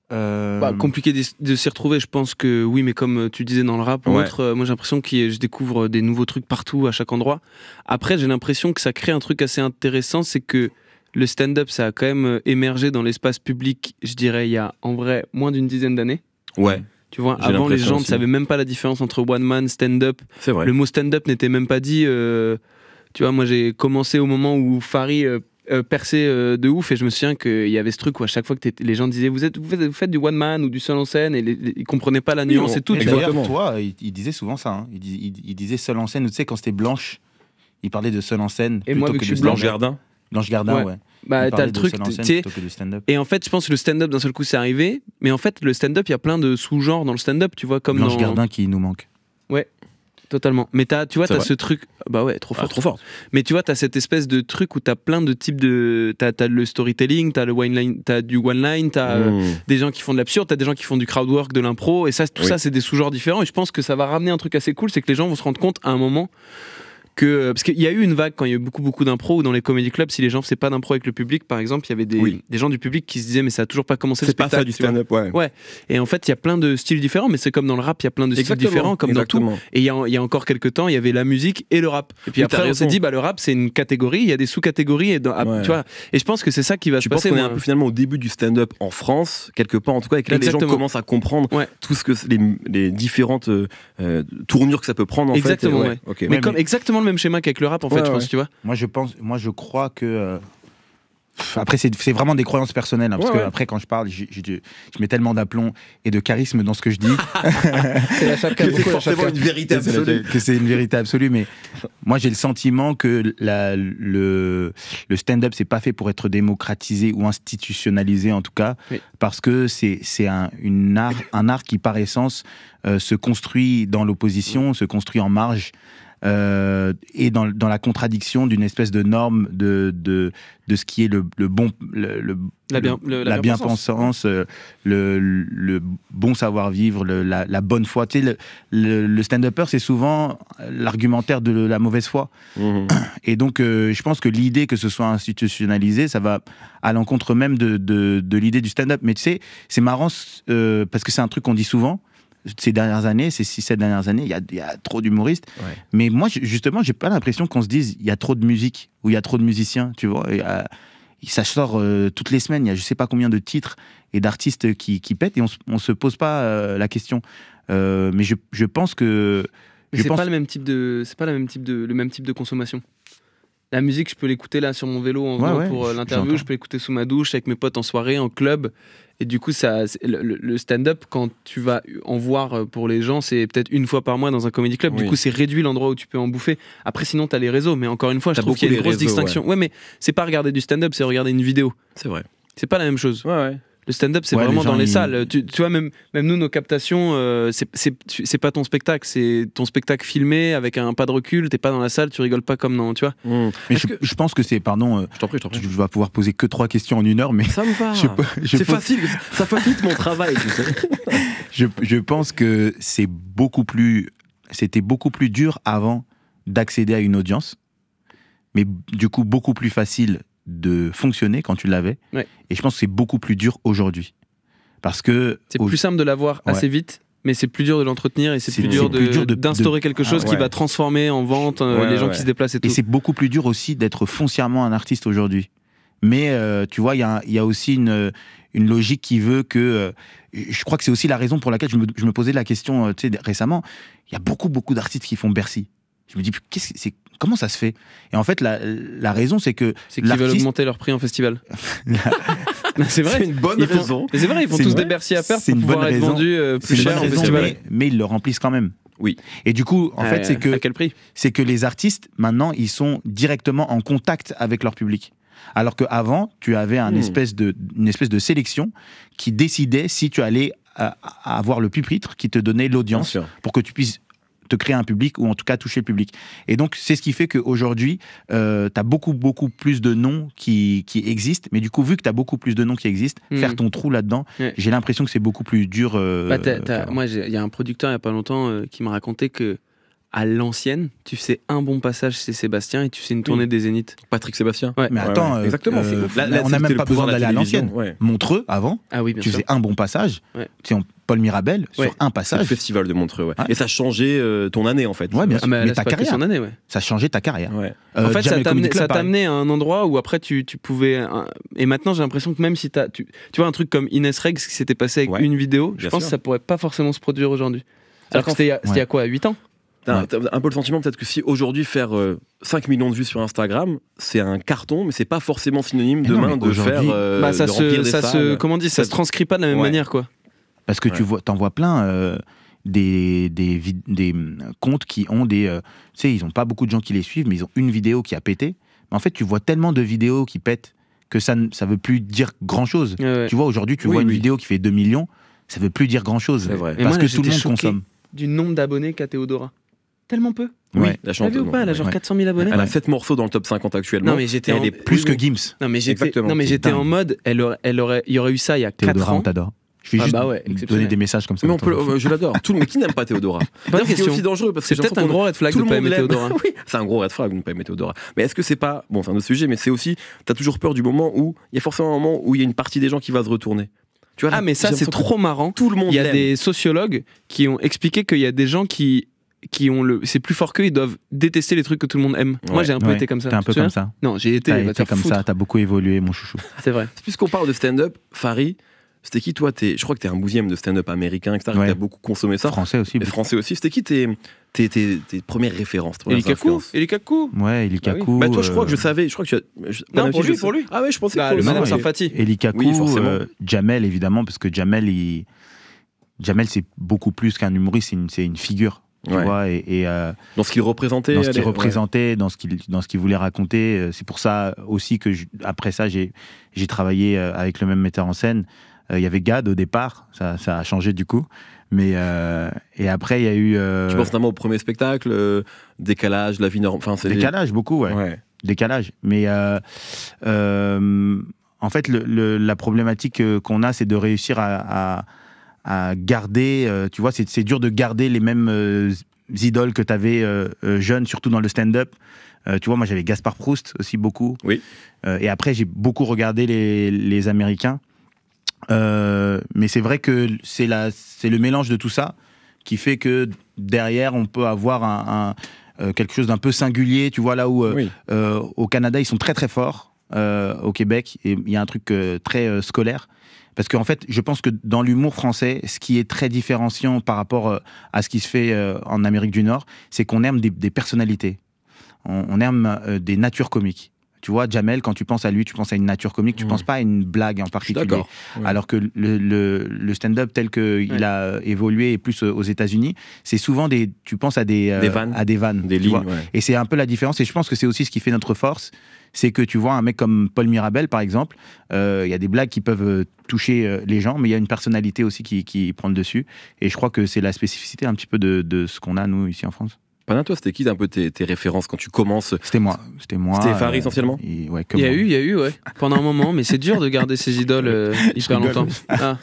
Euh... Bah, compliqué de, de s'y retrouver, je pense que oui, mais comme tu disais dans le rap ou Ouais. autre, euh, moi j'ai l'impression que je découvre des nouveaux trucs partout, à chaque endroit. Après, j'ai l'impression que ça crée un truc assez intéressant, c'est que le stand-up, ça a quand même émergé dans l'espace public, je dirais, il y a en vrai moins d'une dizaine d'années. Ouais. Tu vois, J'ai avant les l'impression gens ne aussi. savaient même pas la différence entre one man, stand-up. C'est vrai. Le mot stand-up n'était même pas dit. euh, tu vois, moi j'ai commencé au moment où Fari euh, euh, perçait euh, de ouf, et je me souviens qu'il y avait ce truc où à chaque fois que t'étais- les gens disaient vous, êtes, vous, faites, vous faites du one man ou du seul en scène, et les- les- ils comprenaient pas la Oui, nuance on- et tout. Et Tu vois. d'ailleurs, toi, il, il disait souvent ça. Hein. Il, dis- il- il disait seul en scène. Tu sais, quand c'était Blanche, il parlait de seul en scène. Et moi, plutôt vu que que de je suis Blanche stand-up. Gardin. Blanche Gardin, ouais. Ouais. Bah, Il t'as parlait le de truc, seul en tu scène sais. plutôt que de stand-up. Et en fait, je pense que le stand-up d'un seul coup c'est arrivé, mais en fait, le stand-up, il y a plein de sous-genres dans le stand-up, tu vois, comme Blanche dans. Gardin qui nous manque. Totalement. Mais t'as, tu vois, C'est t'as vrai ce truc. Bah ouais, trop Ah, fort. trop fort. Mais tu vois, t'as cette espèce de truc où t'as plein de types de. T'as, t'as le storytelling, t'as le one line, t'as du one line, t'as euh, Mmh. des gens qui font de l'absurde, t'as des gens qui font du crowd work, de l'impro, et ça, tout Oui. ça, c'est des sous-genres différents. Et je pense que ça va ramener un truc assez cool, c'est que les gens vont se rendre compte à un moment que. Parce qu'il y a eu une vague quand il y a eu beaucoup, beaucoup d'impro, ou dans les comedy clubs, si les gens faisaient pas d'impro avec le public, par exemple, il y avait des, Oui. des gens du public qui se disaient, mais ça a toujours pas commencé le C'est pas ça spectacle. du tu vois. stand-up, ouais. Ouais. Et en fait, il y a plein de styles différents, mais c'est comme dans le rap, il y a plein de styles Exactement, différents, comme dans tout. exactement. Et il y, a, il y a encore quelques temps, il y avait la musique et le rap. Et puis Oui, t'as après, on s'est raison. dit, bah, le rap, c'est une catégorie, il y a des sous-catégories. Et, dans- ah, Ouais. tu vois, et je pense que c'est ça qui va Tu se penses passer. qu'on est moi. un peu finalement au début du stand-up en France, quelque part en tout cas, et que là les gens Exactement. commencent à comprendre Ouais. tout ce que c'est- les, les différentes euh, euh, tournures que ça peut prendre en Exactement, fait. et ouais. ok. Mais Ouais, comme mais- exactement le même schéma qu'avec le rap, en fait, Ouais, je pense, ouais. tu vois. Moi, je pense, moi, je crois que. euh, pff, Après, c'est c'est vraiment des croyances personnelles, hein, parce Ouais, que ouais. après, quand je parle, j'ai- j'ai- je mets tellement d'aplomb et de charisme dans ce que je dis C'est la chacun, Que c'est forcément une vérité que c'est la- absolue. que c'est une vérité absolue. Mais moi, j'ai le sentiment que la- le, le stand-up, c'est pas fait pour être démocratisé ou institutionnalisé, en tout cas, Oui. parce que c'est c'est un, une art, un art qui, par essence, euh, se construit dans l'opposition, se construit en marge. Euh, et dans, dans la contradiction d'une espèce de norme de, de, de ce qui est le, le bon le, le- La bien- le- le- la la bien-pensance. bien-pensance, euh, le, le bon savoir-vivre, le- la, la bonne foi. Tu sais, le, le, le stand-upper, c'est souvent l'argumentaire de la mauvaise foi. Mhm. Et donc, euh, je pense que l'idée que ce soit institutionnalisé, ça va à l'encontre même de, de, de l'idée du stand-up. Mais tu sais, c'est marrant euh, parce que c'est un truc qu'on dit souvent. Ces dernières années, ces six sept dernières années, il y a, il y a trop d'humoristes. Ouais. Mais moi, j- justement, j'ai pas l'impression qu'on se dise il y a trop de musique ou il y a trop de musiciens, tu vois. Et, euh, ça sort euh, toutes les semaines. Il y a je sais pas combien de titres et d'artistes qui, qui pètent et on, s- on se pose pas euh, la question. Euh, mais je, je pense que Mais je c'est pense- pas le même type de, c'est pas le même type de, le même type de consommation. La musique, je peux l'écouter là sur mon vélo en Ouais, venant ouais, pour euh, j- l'interview, j'entends. je peux l'écouter sous ma douche avec mes potes en soirée, en club. Et du coup, ça, c'est- le, le- le stand-up, quand tu vas en voir euh, pour les gens, c'est peut-être une fois par mois dans un comedy club. Oui. Du coup, c'est réduit l'endroit où tu peux en bouffer. Après, sinon, t'as les réseaux. Mais encore une fois, je T'as trouve qu'il y a une beaucoup grosse les réseaux, distinction. Ouais. mais c'est pas regarder du stand-up, c'est regarder une vidéo. C'est vrai. C'est pas la même chose. Ouais, ouais. Le stand-up, c'est Ouais, vraiment les gens, dans les ils- salles. Tu, tu vois, même, même nous, nos captations, euh, c'est- c'est c'est pas ton spectacle, c'est ton spectacle filmé avec un pas de recul. T'es pas dans la salle, tu rigoles pas comme dans, tu vois. Mhm. mais Est-ce je, que- je pense que c'est pardon. euh, Je t'en prie, je t'en prie. je vais pouvoir poser que trois questions en une heure, mais Ça me va. je, je C'est pose- facile, ça facilite mon travail, tu sais. je, je pense que c'est beaucoup plus, c'était beaucoup plus dur avant d'accéder à une audience, mais du coup beaucoup plus facile de fonctionner quand tu l'avais. Ouais. Et je pense que c'est beaucoup plus dur aujourd'hui, parce que C'est au- plus simple de l'avoir Ouais. assez vite, mais c'est plus dur de l'entretenir et c'est C'est- plus, c'est dur plus de- dur de- d'instaurer quelque chose Ah qui ouais. va transformer en vente euh, Ouais, les gens ouais. qui se déplacent et tout. et c'est beaucoup plus dur aussi d'être foncièrement un artiste aujourd'hui. Mais euh, tu vois, il y a, il y a aussi une, une logique qui veut que. euh, je crois que c'est aussi la raison pour laquelle je me, je me posais la question euh, tu sais, récemment. Il y a beaucoup, beaucoup d'artistes qui font Bercy. Je me dis, qu'est-ce que c'est, comment ça se fait? Et en fait, la, la raison, c'est que. C'est qu'ils veulent l'artiste- augmenter leur prix en festival. Non, c'est vrai. C'est une bonne Ils font- raison. mais c'est vrai, ils font C'est tous une- des Bercy à perte c'est pour une pouvoir bonne être raison. vendus euh, C'est plus une cher bonne en raison, festival. mais, mais ils le remplissent quand même. Oui. Et du coup, en Euh, fait, c'est que. À quel prix? c'est que les artistes, maintenant, ils sont directement en contact avec leur public. Alors qu'avant, tu avais un Hmm. espèce de, une espèce de sélection qui décidait si tu allais euh, avoir le pupitre qui te donnait Bien l'audience sûr. pour que tu puisses te créer un public ou en tout cas toucher le public. Et donc, c'est ce qui fait qu'aujourd'hui, euh, tu as beaucoup, beaucoup plus de noms qui, qui existent. Mais du coup, vu que tu as beaucoup plus de noms qui existent, Hmm. faire ton trou là-dedans, Ouais. j'ai l'impression que c'est beaucoup plus dur. euh, Bah, t'as- t'as- qu'avant. moi, il y a un producteur il y a pas longtemps euh, qui m'a raconté que à l'ancienne, tu sais un bon passage, c'est Sébastien, et tu sais une tournée Oui. des Zéniths. Patrick Sébastien. Ouais. Mais attends, ouais, euh, exactement. euh, Là- là, on n'a c'était même le pas pouvoir besoin de la d'aller à télévision, l'ancienne. ouais. Montreux, avant, Ah oui, bien tu sûr. faisais un bon passage. Ouais. Tu sais, on- Paul Mirabel, Ouais. sur un C'est le passage, festival de Montreux, ouais. Ouais. Et ça changeait euh, ton année en fait. Ouais, bien Ah, sûr. mais mais là, ta c'est pas que carrière, son année, ouais. ça changeait ta carrière. Ouais. Euh, En fait, ça Jamel t'amenait, Comedy Club, ça pareil. t'amenait à un endroit où après tu, tu pouvais. un- Et maintenant, j'ai l'impression que même si t'as. Tu, tu vois, un truc comme Inès Reg, ce qui s'était passé avec Ouais. une vidéo, je Bien pense sûr. que ça pourrait pas forcément se produire aujourd'hui. Alors que qu'en c'était il y a- c'était il y a quoi, huit ans? T'as, Ouais. t'as un peu le sentiment peut-être que si aujourd'hui faire euh, cinq millions de vues sur Instagram, c'est un carton, mais c'est pas forcément synonyme Mais non, demain mais de aujourd'hui- faire euh, Bah, ça de se, remplir des ça se, salles. comment on dit, ça Ça- se transcrit pas de la même Ouais. manière, quoi. Parce que Ouais. tu vois, t'en vois plein euh, des, des, vid- des hum, comptes qui ont des. euh, tu sais, ils ont pas beaucoup de gens qui les suivent, mais ils ont une vidéo qui a pété. Mais en fait, tu vois tellement de vidéos qui pètent que ça ne ça veut plus dire grand chose. Ouais, ouais. Tu vois, aujourd'hui, tu Oui, vois une oui. vidéo qui fait deux millions, ça veut plus dire grand chose. C'est vrai. Et Parce moi, que tout le j'étais monde choqué consomme. Du nombre d'abonnés qu'a Théodora. Tellement peu. Oui, Ouais. la T'as vu chanteuse. ou pas? Elle a ouais. genre Ouais. quatre cent mille abonnés. Elle a sept morceaux dans le top cinquante actuellement. Non, mais j'étais Elle en- est Plus que Gims. Non, mais j'étais, Exactement. non, mais C'est j'étais dingue. en mode, elle aurait, elle aurait, il y aurait eu ça il y a quatre Théodora, ans. on t'adore. Je vais Ah juste bah ouais, donner exceptionnel. des messages comme ça. Mais on de temps peut, en temps. euh, je l'adore. Tout le monde qui n'aime pas Théodora. D'ailleurs, ce qui est question. aussi dangereux parce que C'est j'ai peut-être un l'impression gros qu'on- red flag tout de le pas monde aimer l'aime. Théodora. Oui, c'est un gros red flag de ne pas aimer Théodora. Mais est-ce que c'est pas bon, c'est un autre sujet, mais c'est aussi t'as toujours peur du moment où il y a forcément un moment où il y a une partie des gens qui va se retourner. Tu vois, là, Ah, mais ça, j'ai c'est l'impression trop marrant. que tout le monde Il y a l'aime. des sociologues qui ont expliqué qu'il y a des gens qui, qui ont le. C'est plus fort qu'eux, ils doivent détester les trucs que tout le monde aime. Moi, Ouais. j'ai un peu Ouais, été comme ça. T'es un Tu peu te comme souviens ça. Non, j'ai été. T'as va te été faire comme foutre. ça, t'as beaucoup évolué, mon chouchou. C'est vrai. Puisqu'on parle de stand-up, Fari, c'était qui toi t'es, je crois que t'es un bousième de stand-up américain, et cetera. Ouais. T'as beaucoup consommé ça. Français aussi. Et français aussi. C'était qui tes, tes, tes, tes premières références, tes premières Elikaku. influences Elikaku. Ouais, Elikaku. Bah toi, je crois que je euh, savais. Je crois que tu as. je- Non, Madame pour Fille, lui, je pour sais- lui. Ah ouais, je pensais Bah, que le pour Madame lui. Sarfati. Elikaku, Oui, forcément. euh, Jamel évidemment, parce que Jamel, il... Jamel c'est beaucoup plus qu'un humoriste, c'est une, c'est une figure, tu Ouais. vois, et, et, euh, Dans ce qu'il représentait. dans ce elle qu'il est- représentait, dans ce qu'il dans ce qu'il voulait raconter. euh, C'est pour ça aussi que je- après ça, j'ai j'ai travaillé euh, avec le même metteur en scène. Euh, Il y avait Gad au départ, ça, ça a changé du coup, mais euh, et après il y a eu euh, Je pense notamment au premier spectacle, euh, décalage, la vie normale. Enfin, c'est des- décalage beaucoup, ouais. Ouais. décalage. Mais euh, euh, en fait, le, le- la problématique euh, qu'on a, c'est de réussir à, à, à garder, euh, tu vois, c'est c'est dur de garder les mêmes euh, idoles que tu avais euh, euh, jeune, surtout dans le stand-up. Euh, tu vois, moi j'avais Gaspard Proust aussi beaucoup. Oui. Euh, et après, j'ai beaucoup regardé les, les Américains. Euh, mais c'est vrai que c'est la- c'est le mélange de tout ça qui fait que derrière, on peut avoir un, un, euh, quelque chose d'un peu singulier. Tu vois, là où euh, Oui. euh, au Canada, ils sont très très forts. Euh, au Québec, et il y a un truc euh, très euh, scolaire. Parce qu'en fait, je pense que dans l'humour français, ce qui est très différenciant par rapport euh, à ce qui se fait euh, en Amérique du Nord, c'est qu'on aime des, des personnalités. On, on aime euh, des natures comiques. Tu vois, Jamel, quand tu penses à lui, tu penses à une nature comique, tu Mmh. penses pas à une blague en Je suis particulier. d'accord. Ouais. Alors que le, le, le stand-up tel qu'il Ouais. a euh, évolué et plus euh, aux États-Unis, c'est souvent des, tu penses à des, euh, Des vannes. à des vannes, Des tu lignes. vois. Ouais. Et c'est un peu la différence. Et je pense que c'est aussi ce qui fait notre force. C'est que tu vois un mec comme Paul Mirabel, par exemple, euh, il y a des blagues qui peuvent euh, toucher euh, les gens, mais il y a une personnalité aussi qui, qui prend le dessus. Et je crois que c'est la spécificité un petit peu de, de ce qu'on a, nous, ici en France. Pana, toi, c'était qui un peu tes, tes références quand tu commences? C'était moi. C'était moi. C'était Fari, essentiellement et- ouais, que Il y a moi. eu, il y a eu, ouais. Pendant un moment, mais c'est dur de garder ses idoles euh, hyper rigole. longtemps. Ah.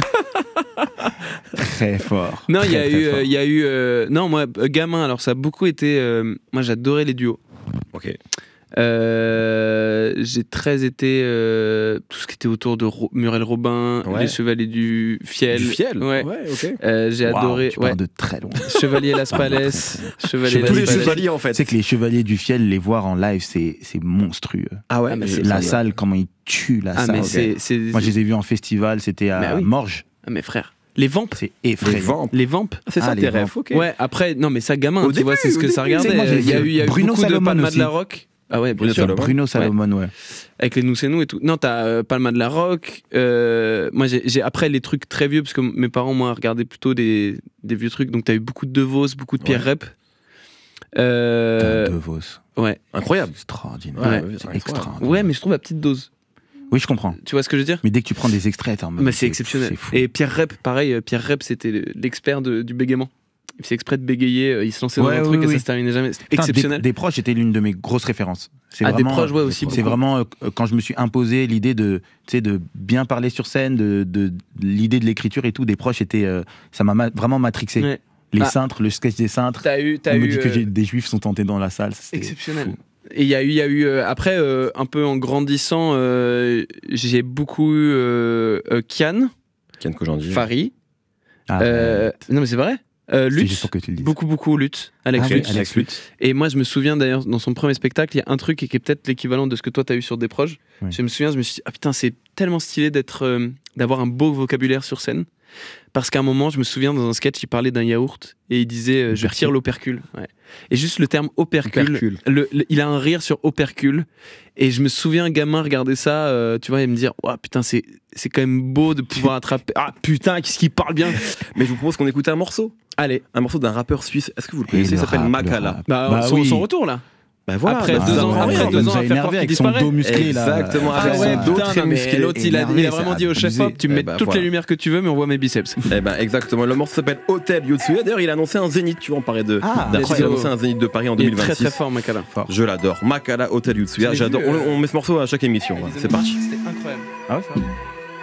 Très fort. Non, il y a Très, très eu, euh, fort. il y a eu. euh, non, moi, euh, gamin, alors ça a beaucoup été. euh, moi, j'adorais les duos. Ok. Euh, j'ai très été euh, tout ce qui était autour de Ro- Muriel Robin, Ouais. les Chevaliers du Fiel. Du fiel. Ouais. ok. Euh, j'ai Waouh, adoré. Tu ouais. pars de très loin. Chevalier Las Palais. Chevalier Tous Las les Palais. chevaliers, en fait. Tu sais que les chevaliers du fiel, les voir en live, c'est c'est monstrueux. Ah ouais, Ah, mais je- c'est La ça, salle, comment ils tuent la Ah, salle. mais Ok. c'est. c'est- Moi, je les ai vus en festival, c'était à Mais oui. Morges. Ah, mais frère. Les Vamps. C'est Les effrayant. ventes. Les Vamps. C'est ça Ah, tes les rêves, ventes. ok. Ouais, après, non, mais ça, gamin, Au tu début, vois, c'est ce au que ça début, regardait. moi, j'ai Il y a vu eu, il y a eu Bruno beaucoup de Salomon Palma de aussi. la Rock. Ah ouais, bien Bruno sûr. Salomon. Bruno Salomon, ouais. Avec les Nous c'est nous et tout. Non, t'as euh, Palma de la Rock. euh, moi, j'ai, j'ai- après les trucs très vieux, parce que mes parents, moi, regardaient plutôt des, des vieux trucs. Donc, t'as eu beaucoup de De Vos, beaucoup de Pierre Ouais. Rep. Euh, De Vos. ouais. Incroyable. Extraordinaire. Ouais, Ouais, ouais, c'est incroyable. extraordinaire. ouais, mais je trouve à petite dose. Oui, je comprends. Tu vois ce que je veux dire? Mais dès que tu prends des extraits, t'es en mode, Mais c'est exceptionnel. C'est fou. Et Pierre Rep, pareil, euh, Pierre Rep, c'était le- l'expert de- du bégaiement. Il faisait exprès de bégayer, euh, il se lançait dans Ouais, un oui, truc et oui. ça se terminait jamais. C'était Putain, exceptionnel. Des, des proches était l'une de mes grosses références. C'est Ah, des vraiment, proches, ouais, aussi C'est beaucoup. vraiment euh, quand je me suis imposé l'idée de, tu sais, de bien parler sur scène, de, de, de l'idée de l'écriture et tout. Des proches étaient, euh, ça m'a ma- vraiment matrixé. Ouais. Les Ah. cintres, le sketch des cintres. T'as eu, t'as On eu me dit que euh, j'ai- des juifs sont tentés dans la salle. C'était exceptionnel. fou. Et il y a eu, il y a eu euh, après, euh, un peu en grandissant, euh, j'ai beaucoup eu euh, euh, Kian, Kian Kojandi. Fari. Ah, euh, ouais. non mais c'est vrai. Euh, C'est Lutz, juste pour que tu le dises. beaucoup beaucoup Lutz, Alex Ah oui, Lutz. Alex Lutz. Et moi je me souviens d'ailleurs dans son premier spectacle, il y a un truc qui est peut-être l'équivalent de ce que toi t'as eu sur Des Proches. Oui. Je me souviens, je me suis dit ah putain c'est tellement stylé d'être, euh, d'avoir un beau vocabulaire sur scène. Parce qu'à un moment, je me souviens dans un sketch, il parlait d'un yaourt et il disait euh, je retire l'opercule. Ouais. Et juste le terme opercule, Opercule. le- le- il a un rire sur opercule. Et je me souviens, un gamin regarder ça, euh, tu vois, et me dire oh, putain, c'est, c'est quand même beau de pouvoir attraper. Ah putain, qu'est-ce qu'il parle bien. Mais je vous propose qu'on écoute un morceau. Allez, Un morceau d'un rappeur suisse. Est-ce que vous le Et connaissez? Il le s'appelle rap, le Makala. rap. bah, Bah son, oui. son retour là. Bah voilà, Après bah, deux ça ans- va, après ouais, deux il ans nous a à faire énervé croire avec qu'il son disparaît. dos musclé là. Exactement, Ah avec ouais, son dos putain, très non, mais musclé. l'autre, il a, énervé, il a c'est vraiment dit au chef abusé. hop, tu me mets Eh ben, toutes voilà. les lumières que tu veux, mais on voit mes biceps. Eh ben exactement, le morceau s'appelle Hotel Yotsuya. D'ailleurs, il a annoncé un zénith, tu vois, on parlait de Ah, d'artiste, il a let's go. annoncé un zénith de Paris en Il est deux mille très vingt-six. très fort, Makala. Je l'adore. Makala Hotel Yotsuya, Je l'ai j'adore. vu, On, euh, on met ce morceau à chaque émission. voilà. C'est parti. C'était incroyable. Ah ouais, ça va.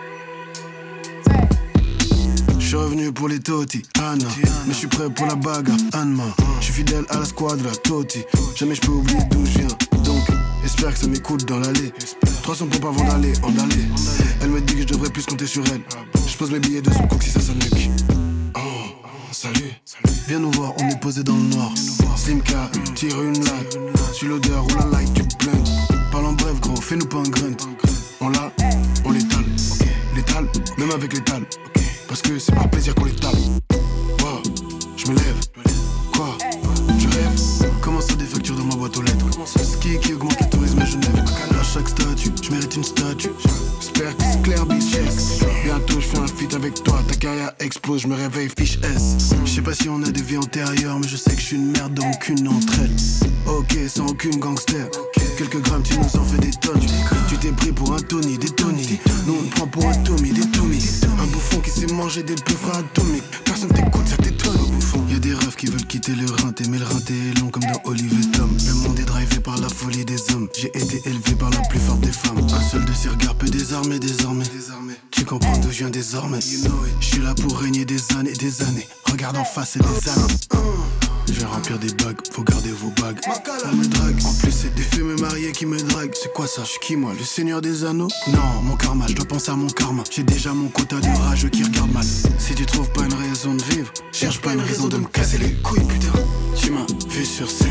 Je suis revenu pour les Toti, Anna. Mais je suis prêt pour la bagarre, Anma. Je suis fidèle à la squadra, Toti. Jamais je peux oublier d'où je viens. Donc, espère que ça m'écoute dans l'allée. trois cents pompes avant d'aller en d'aller. Elle me dit que je devrais plus compter sur elle. Je pose mes billets de son coq si ça sonne nuque. Oh, salut. Viens nous voir, on est posé dans le noir. Slimka, tire une light. Sur l'odeur ou la light, tu blindes. Parle en bref, gros, fais-nous pas un grunt. On l'a, on l'étale. L'étale, même avec l'étale. Parce que c'est par plaisir qu'on l'étale. Wow, je me lève. Quoi? Je rêve. Comment ça des factures dans ma boîte aux lettres? Ski qui augmente le tourisme à Genève. À chaque statue, je mérite une statue. J'espère que c'est clair, bitch. Bientôt je fais un feat avec toi. Ta carrière explose, je me réveille, fiche S. Je sais pas si on a des vies antérieures, mais je sais que je suis une merde dans aucune d'entre elles. Ok, sans aucune gangster. Quelques grammes, tu nous en fais des tonnes. Tu t'es pris pour un Tony, des Tony. Nous on te prend pour un Tommy, des Tommy. Un bouffon qui sait manger des peufs atomiques. Personne t'écoute, ça t'étonne au bouffon. Y'a des rêves qui veulent quitter le rinté, mais le rinté est long comme dans Olive et Tom. Le monde est drivé par la folie des hommes. J'ai été élevé par la plus forte des femmes. Un seul de ces regards peut désarmer désormais. Tu comprends d'où je viens désormais. Je suis là pour régner des années, des années. Regarde en face et des années. Je vais remplir des bagues, faut garder vos bagues. On me drague, en plus c'est des femmes mariées qui me draguent. C'est quoi ça? Je suis qui moi? Le seigneur des anneaux? Non, mon karma, je dois penser à mon karma. J'ai déjà mon quota de rageux qui regardent mal. Si tu trouves pas une raison de vivre, cherche pas une raison de me casser les couilles, putain. Tu m'as vu sur scène,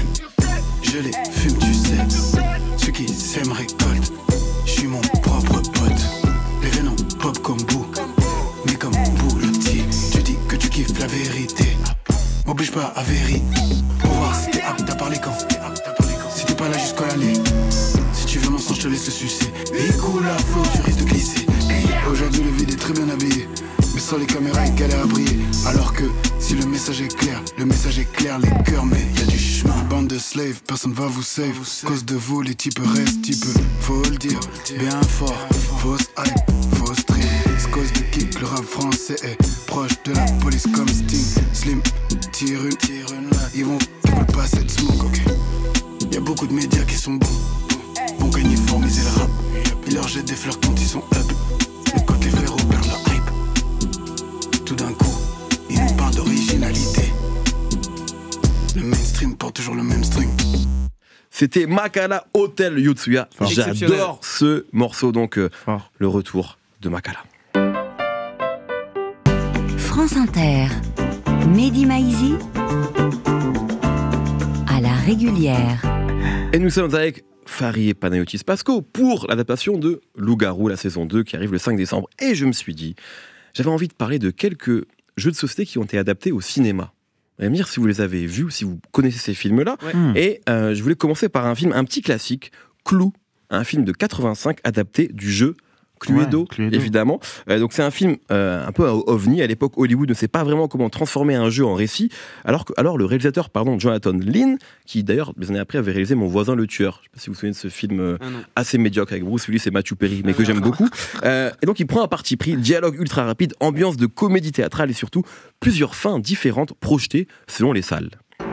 je les fume, tu sais. Ceux qui s'aiment récoltent, je suis mon propre pote. Les venom pop comme boue, mais comme boule le petit. Tu dis que tu kiffes la vérité. M'oblige pas à vérifier. Pour voir si t'es apte à parler quand. Si t'es pas là jusqu'à aller. Si tu veux mon sang, je te laisse le sucer. Il coule à flot, tu risques de glisser. Aujourd'hui, le vide est très bien habillé. Mais sans les caméras, il galère à briller. Alors que si le message est clair, le message est clair, les cœurs, mais y a du chemin. Bande de slaves, personne va vous save. Cause de vous, les types restent types. Faut le dire, bien fort. Fausse hype, fausse stream. Cause de kick, le rap français est proche de la police comme Sting. Slim, tire une, tire une, ils vont, ils veulent pas cette smoke, ok. Y'a beaucoup de médias qui sont bons, bons qu'à uniformiser le rap. Ils leur jettent des fleurs quand ils sont up. Mais quand les frérots perdent leur hype, tout d'un coup, ils nous parlent d'originalité. Le mainstream porte toujours le même string. C'était Makala Hotel Yotsuya. J'adore ce morceau, donc euh, le retour de Makala. France Inter, Mehdi Maizi, à la régulière. Et nous sommes avec Fari et Panayotis Pasco pour l'adaptation de Loup-garou, la saison deux qui arrive le cinq décembre. Et je me suis dit, j'avais envie de parler de quelques jeux de société qui ont été adaptés au cinéma. Vous allez me dire si vous les avez vus ou si vous connaissez ces films-là. Ouais. Mmh. Et euh, je voulais commencer par un film, un petit classique, Clou, un film de quatre-vingt-cinq adapté du jeu Cluedo, Ouais, Cluedo. évidemment. Euh, donc c'est un film euh, un peu un ovni. À l'époque, Hollywood ne sait pas vraiment comment transformer un jeu en récit. Alors que alors le réalisateur, pardon, Jonathan Lynn, qui d'ailleurs des années après avait réalisé Mon voisin le tueur. Je ne sais pas si vous vous souvenez de ce film euh, Ah non. assez médiocre avec Bruce Willis et Matthew Perry, mais que j'aime beaucoup. Euh, et donc il prend un parti pris, dialogue ultra rapide, ambiance de comédie théâtrale et surtout plusieurs fins différentes projetées selon les salles.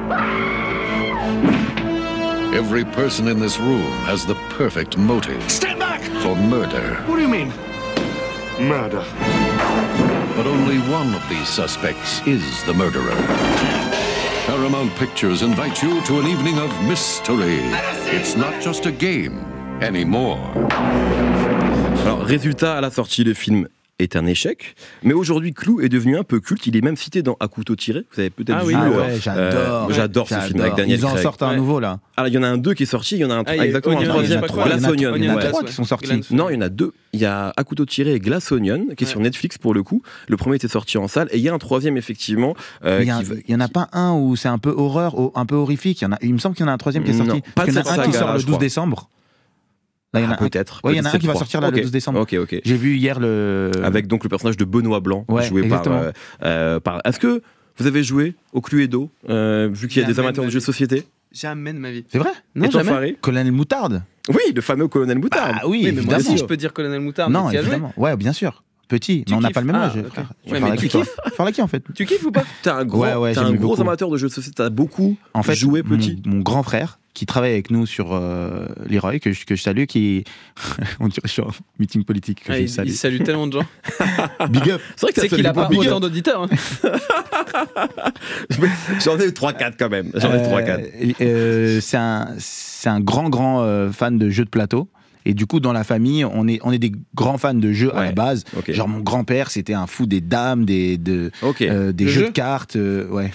Every person in this room has the perfect motive. Stand back! For murder. What do you mean? Murder. But only one of these suspects is the murderer. Paramount Pictures invite you to an evening of mystery. It's not just a game anymore. Alors, résultat, à la sortie, le film est un échec, mais aujourd'hui Clou est devenu un peu culte, il est même cité dans À couteau tiré, vous avez peut-être ah vu. Oui, ah euh, ouais, j'adore, euh, j'adore ce j'adore. film avec Daniel Ils en Craig. sortent un ouais. nouveau là. Alors il y en a un deux qui est sorti, il y en a un ah, exactement Onion, un troisième, Glass Onion. Il y en a ouais. trois qui sont sortis. Non, il y en a deux. Il y a À couteau tiré et Glass Onion qui est ouais. sur Netflix pour le coup. Le premier était sorti en salle et il y a un troisième effectivement. Euh, il y, a, qui... il y en a pas un où c'est un peu horreur, un peu horrifique. Il y en a, il me semble qu'il y en a un troisième qui est sorti. Non, pas il y en a un saga, qui sort le douze crois. décembre. Là, il y en a ah, peut-être. Ouais, il y en a un qui va trois. sortir là, okay. le douze décembre. Ok, ok. J'ai vu hier le. Avec donc le personnage de Benoît Blanc, ouais, joué par, euh, euh, par. Est-ce que vous avez joué au Cluedo, euh, vu qu'il y a jamais des amateurs de jeux de société? Jamais de ma vie. C'est vrai? Non, Et toi, jamais. Farid? Colonel Moutarde. Oui, le fameux Colonel Moutarde. Ah oui, oui mais moi évidemment. aussi, je peux dire Colonel Moutarde. Non, mais évidemment. Ouais, bien sûr. Petit, tu mais on n'a kiffes. pas le même ah, âge. Okay. Frère. Ouais, mais tu kiffes Tu parles à qui en fait? Tu kiffes ou pas? T'es un gros, ouais, ouais, t'es un gros beaucoup. amateur de jeux de société. T'as beaucoup en fait, joué petit. Mon, mon grand frère, qui travaille avec nous sur euh, Leroy, que je, que je salue, qui. On dirait que je suis en meeting politique. Que ah, je il, salue. il salue tellement de gens. Big up. C'est vrai que c'est qu'il a pas autant d'auditeurs. Hein. J'en ai trois quatre quand même. J'en ai euh, trois quatre. Euh, c'est un, c'est un grand, grand euh, fan de jeux de plateau. Et du coup, dans la famille, on est, on est des grands fans de jeux ouais. à la base. Okay. Genre, mon grand-père, c'était un fou des dames, des, de, okay. euh, des Le jeux jeu de cartes. Euh, ouais.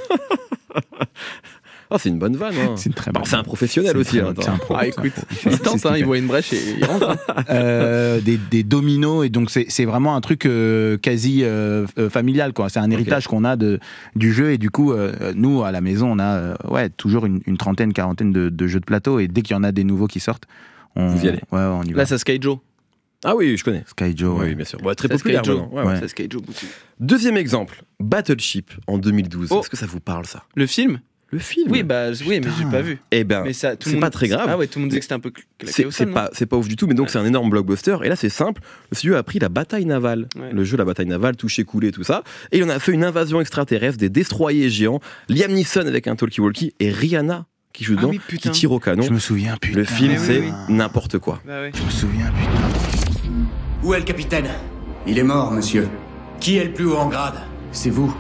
Oh, c'est une bonne vanne. Hein. C'est, une très bonne bon, c'est un professionnel c'est aussi. Très, hein, c'est un pro, ah, écoute, il tente, hein, il voit une brèche et il rentre. euh, des, des dominos, et donc c'est, c'est vraiment un truc euh, quasi euh, familial, quoi. C'est un héritage okay. qu'on a de, du jeu, et du coup, euh, nous, à la maison, on a euh, ouais, toujours une, une trentaine, quarantaine de, de jeux de plateau, et dès qu'il y en a des nouveaux qui sortent, on, Vous y allez. Ouais, on y va. Là, c'est Sky Joe. Ah oui, je connais. Sky Joe, oui, ouais. bien sûr. Ouais, très c'est populaire. Sky Joe. Ouais, ouais. C'est Sky Joe. Deuxième exemple, Battleship en deux mille douze. Oh. Est-ce que ça vous parle, ça? Le film? Le film. Oui, bah, oui, mais j'ai pas vu. Eh ben, mais ça, tout c'est monde... pas très grave. Ah ouais, tout le monde disait que c'était un peu claqué c'est, au c'est sol, pas, c'est pas ouf du tout, mais donc ouais. c'est un énorme blockbuster. Et là, c'est simple. Le studio a pris la bataille navale. Ouais. Le jeu, la bataille navale, touché, coulé, tout ça. Et il en a fait une invasion extraterrestre, des destroyers géants, Liam Neeson avec un talkie-walkie et Rihanna qui joue dedans, ah oui, qui tire au canon. Je me souviens, putain. Le film, oui, c'est oui, oui. n'importe quoi. Bah oui. Je me souviens, putain. Où est le capitaine? Il est mort, monsieur. Qui est le plus haut en grade? C'est vous.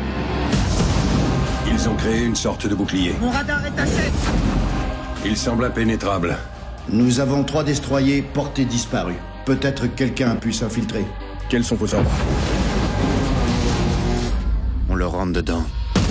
Ils ont créé une sorte de bouclier. Mon radar est à sec. Il semble impénétrable. Nous avons trois destroyers portés disparus. Peut-être que quelqu'un a pu s'infiltrer. Quels sont vos ordres? On leur rentre dedans.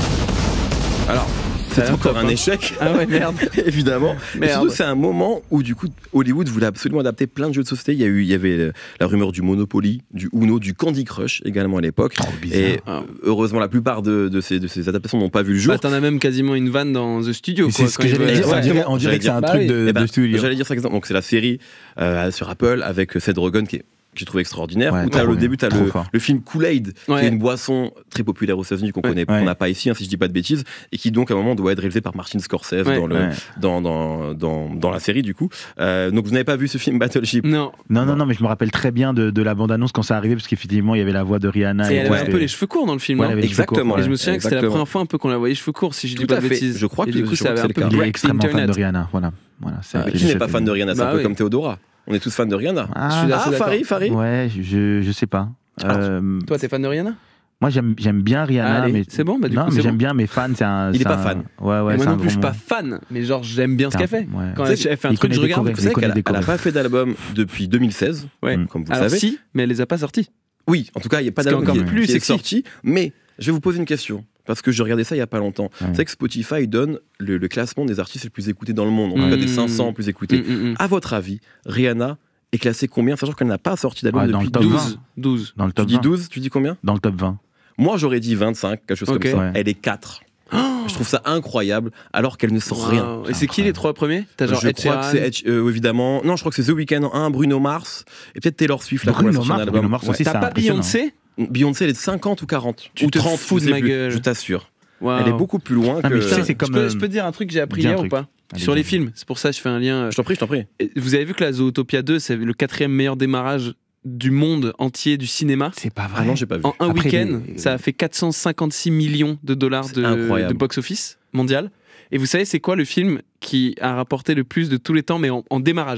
Alors, c'est encore un échec. Ah ouais, merde. Évidemment. Mais surtout, c'est un moment où, du coup, Hollywood voulait absolument adapter plein de jeux de société. Il y a eu, il y avait la rumeur du Monopoly, du Uno, du Candy Crush également à l'époque. Oh, et euh, heureusement, la plupart de, de, ces, de ces adaptations n'ont pas vu le jour. Bah, t'en as même quasiment une vanne dans The Studio. Quoi, c'est ce que j'allais dire. On dirait, on dirait que c'est un bah truc oui. de, eh ben, de studio. J'allais dire ça exemple. Donc, c'est la série euh, sur Apple avec Seth Rogen qui est que j'ai trouvé extraordinaire. Ouais, où t'as le bien, début, t'as le, le film Kool-Aid, ouais. qui est une boisson très populaire aux États-Unis qu'on ouais. connaît, ouais. qu'on n'a pas ici, hein, si je dis pas de bêtises, et qui donc à un moment doit être réalisé par Martin Scorsese ouais. dans, le, ouais. dans, dans, dans, dans la série du coup. Euh, donc vous n'avez pas vu ce film Battleship? Non. Non, non, non, mais je me rappelle très bien de, de la bande-annonce quand ça arrivait, parce qu'effectivement il y avait la voix de Rihanna. Et et elle ouais. avait un peu les cheveux courts dans le film. Ouais, hein. Exactement. Et je me souviens que c'était la Exactement. première fois un peu qu'on la voyait cheveux courts, si je dis Tout pas de à fait. bêtises. Je crois que et du coup, je ça crois avait que un c'est peu le cas. Il est extrêmement fan Internet. de Rihanna. Voilà. Voilà, c'est Ah, qui n'est pas fan de Rihanna? C'est bah un peu oui. comme Théodora. On est tous fans de Rihanna. Ah, Je suis ah assez Farid, Farid. Ouais, je, je sais pas. Ah, Euh, Toi, t'es fan de Rihanna? moi, j'aime, j'aime bien Rihanna, Allez, mais c'est bon, bah du non, coup, mais c'est j'aime bon. bien mes fans. C'est un. Il c'est est pas un- fan. Ouais, ouais. Et moi c'est non un plus, je suis gros pas mot. fan, mais genre j'aime bien ce qu'elle fait. Ouais. Quand Tu elle sais, elle fait un il truc, connaît je des regarde. chorés. Vous savez connaît qu'elle des a, elle a chorés. pas fait d'album depuis deux mille seize, Ouais. comme vous Alors le savez. si, mais elle les a pas sortis. Oui, en tout cas, il n'y a pas Ce qui est d'album encore qui, plus qui est sexy. sorti. Mais je vais vous poser une question. Parce que je regardais ça il n'y a pas longtemps. Ouais. Vous savez que Spotify donne le, le classement des artistes les plus écoutés dans le monde. En tout Mmh. cas, des cinq cents plus écoutés. Mm, mm, mm. À votre avis, Rihanna est classée combien, sachant qu'elle n'a pas sorti d'album Ouais, dans depuis le top douze? vingt. douze. Dans le Tu top dis vingt. douze, tu dis combien? Dans le top vingt. Moi, j'aurais dit vingt-cinq, quelque chose Ok. comme ça. Ouais. Elle est quatre. Je trouve ça incroyable, alors qu'elle ne sort Wow. rien. Et c'est qui les trois premiers? T'as genre je Ed crois que Sheeran. c'est Ed- euh, évidemment. Non, je crois que c'est The Weeknd en un, Bruno Mars et peut-être Taylor Swift. Là, Bruno pour la sortie Mars, d'un album. Bruno Mars aussi, T'as c'est pas impressionnant. Beyoncé? Beyoncé, elle est de cinquante ou quarante. Tu ou te trente, fous je de sais ma plus, gueule. je t'assure. Wow. Elle est beaucoup plus loin Ah, que. mais tu sais, c'est comme, je, peux, euh, je peux te dire un truc que j'ai appris dis un hier ou truc. pas? Allez, Sur les dis-moi. films, c'est pour ça que je fais un lien. Je t'en prie, je t'en prie. Et vous avez vu que la Zootopia deux, c'est le quatrième meilleur démarrage du monde entier du cinéma. C'est pas vrai. Ah non, j'ai pas vu. En un Après, week-end, les- ça a fait quatre cent cinquante-six millions de dollars C'est de, incroyable. de box-office mondial. Et vous savez, c'est quoi le film qui a rapporté le plus de tous les temps, mais en, en démarrage?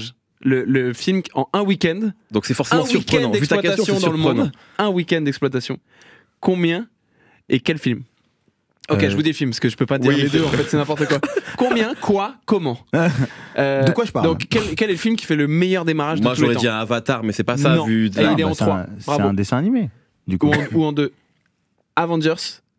Le, le film en un week-end. Donc c'est forcément un surprenant. week-end Vu ta question, d'exploitation c'est dans le surprenant. monde. Un week-end d'exploitation. Combien et quel film? Ok, Euh, je vous défilme parce que je peux pas dire oui. les deux. En fait, c'est n'importe quoi. Combien, quoi, comment? Euh, De quoi je parle? Donc quel, quel est le film qui fait le meilleur démarrage Moi de tous les j'aurais temps? dit un Avatar, mais c'est pas ça Non. vu de Et là. il est en Bah, c'est trois. un- C'est Bravo. un dessin animé, du coup. Ou en, ou en deux. Avengers.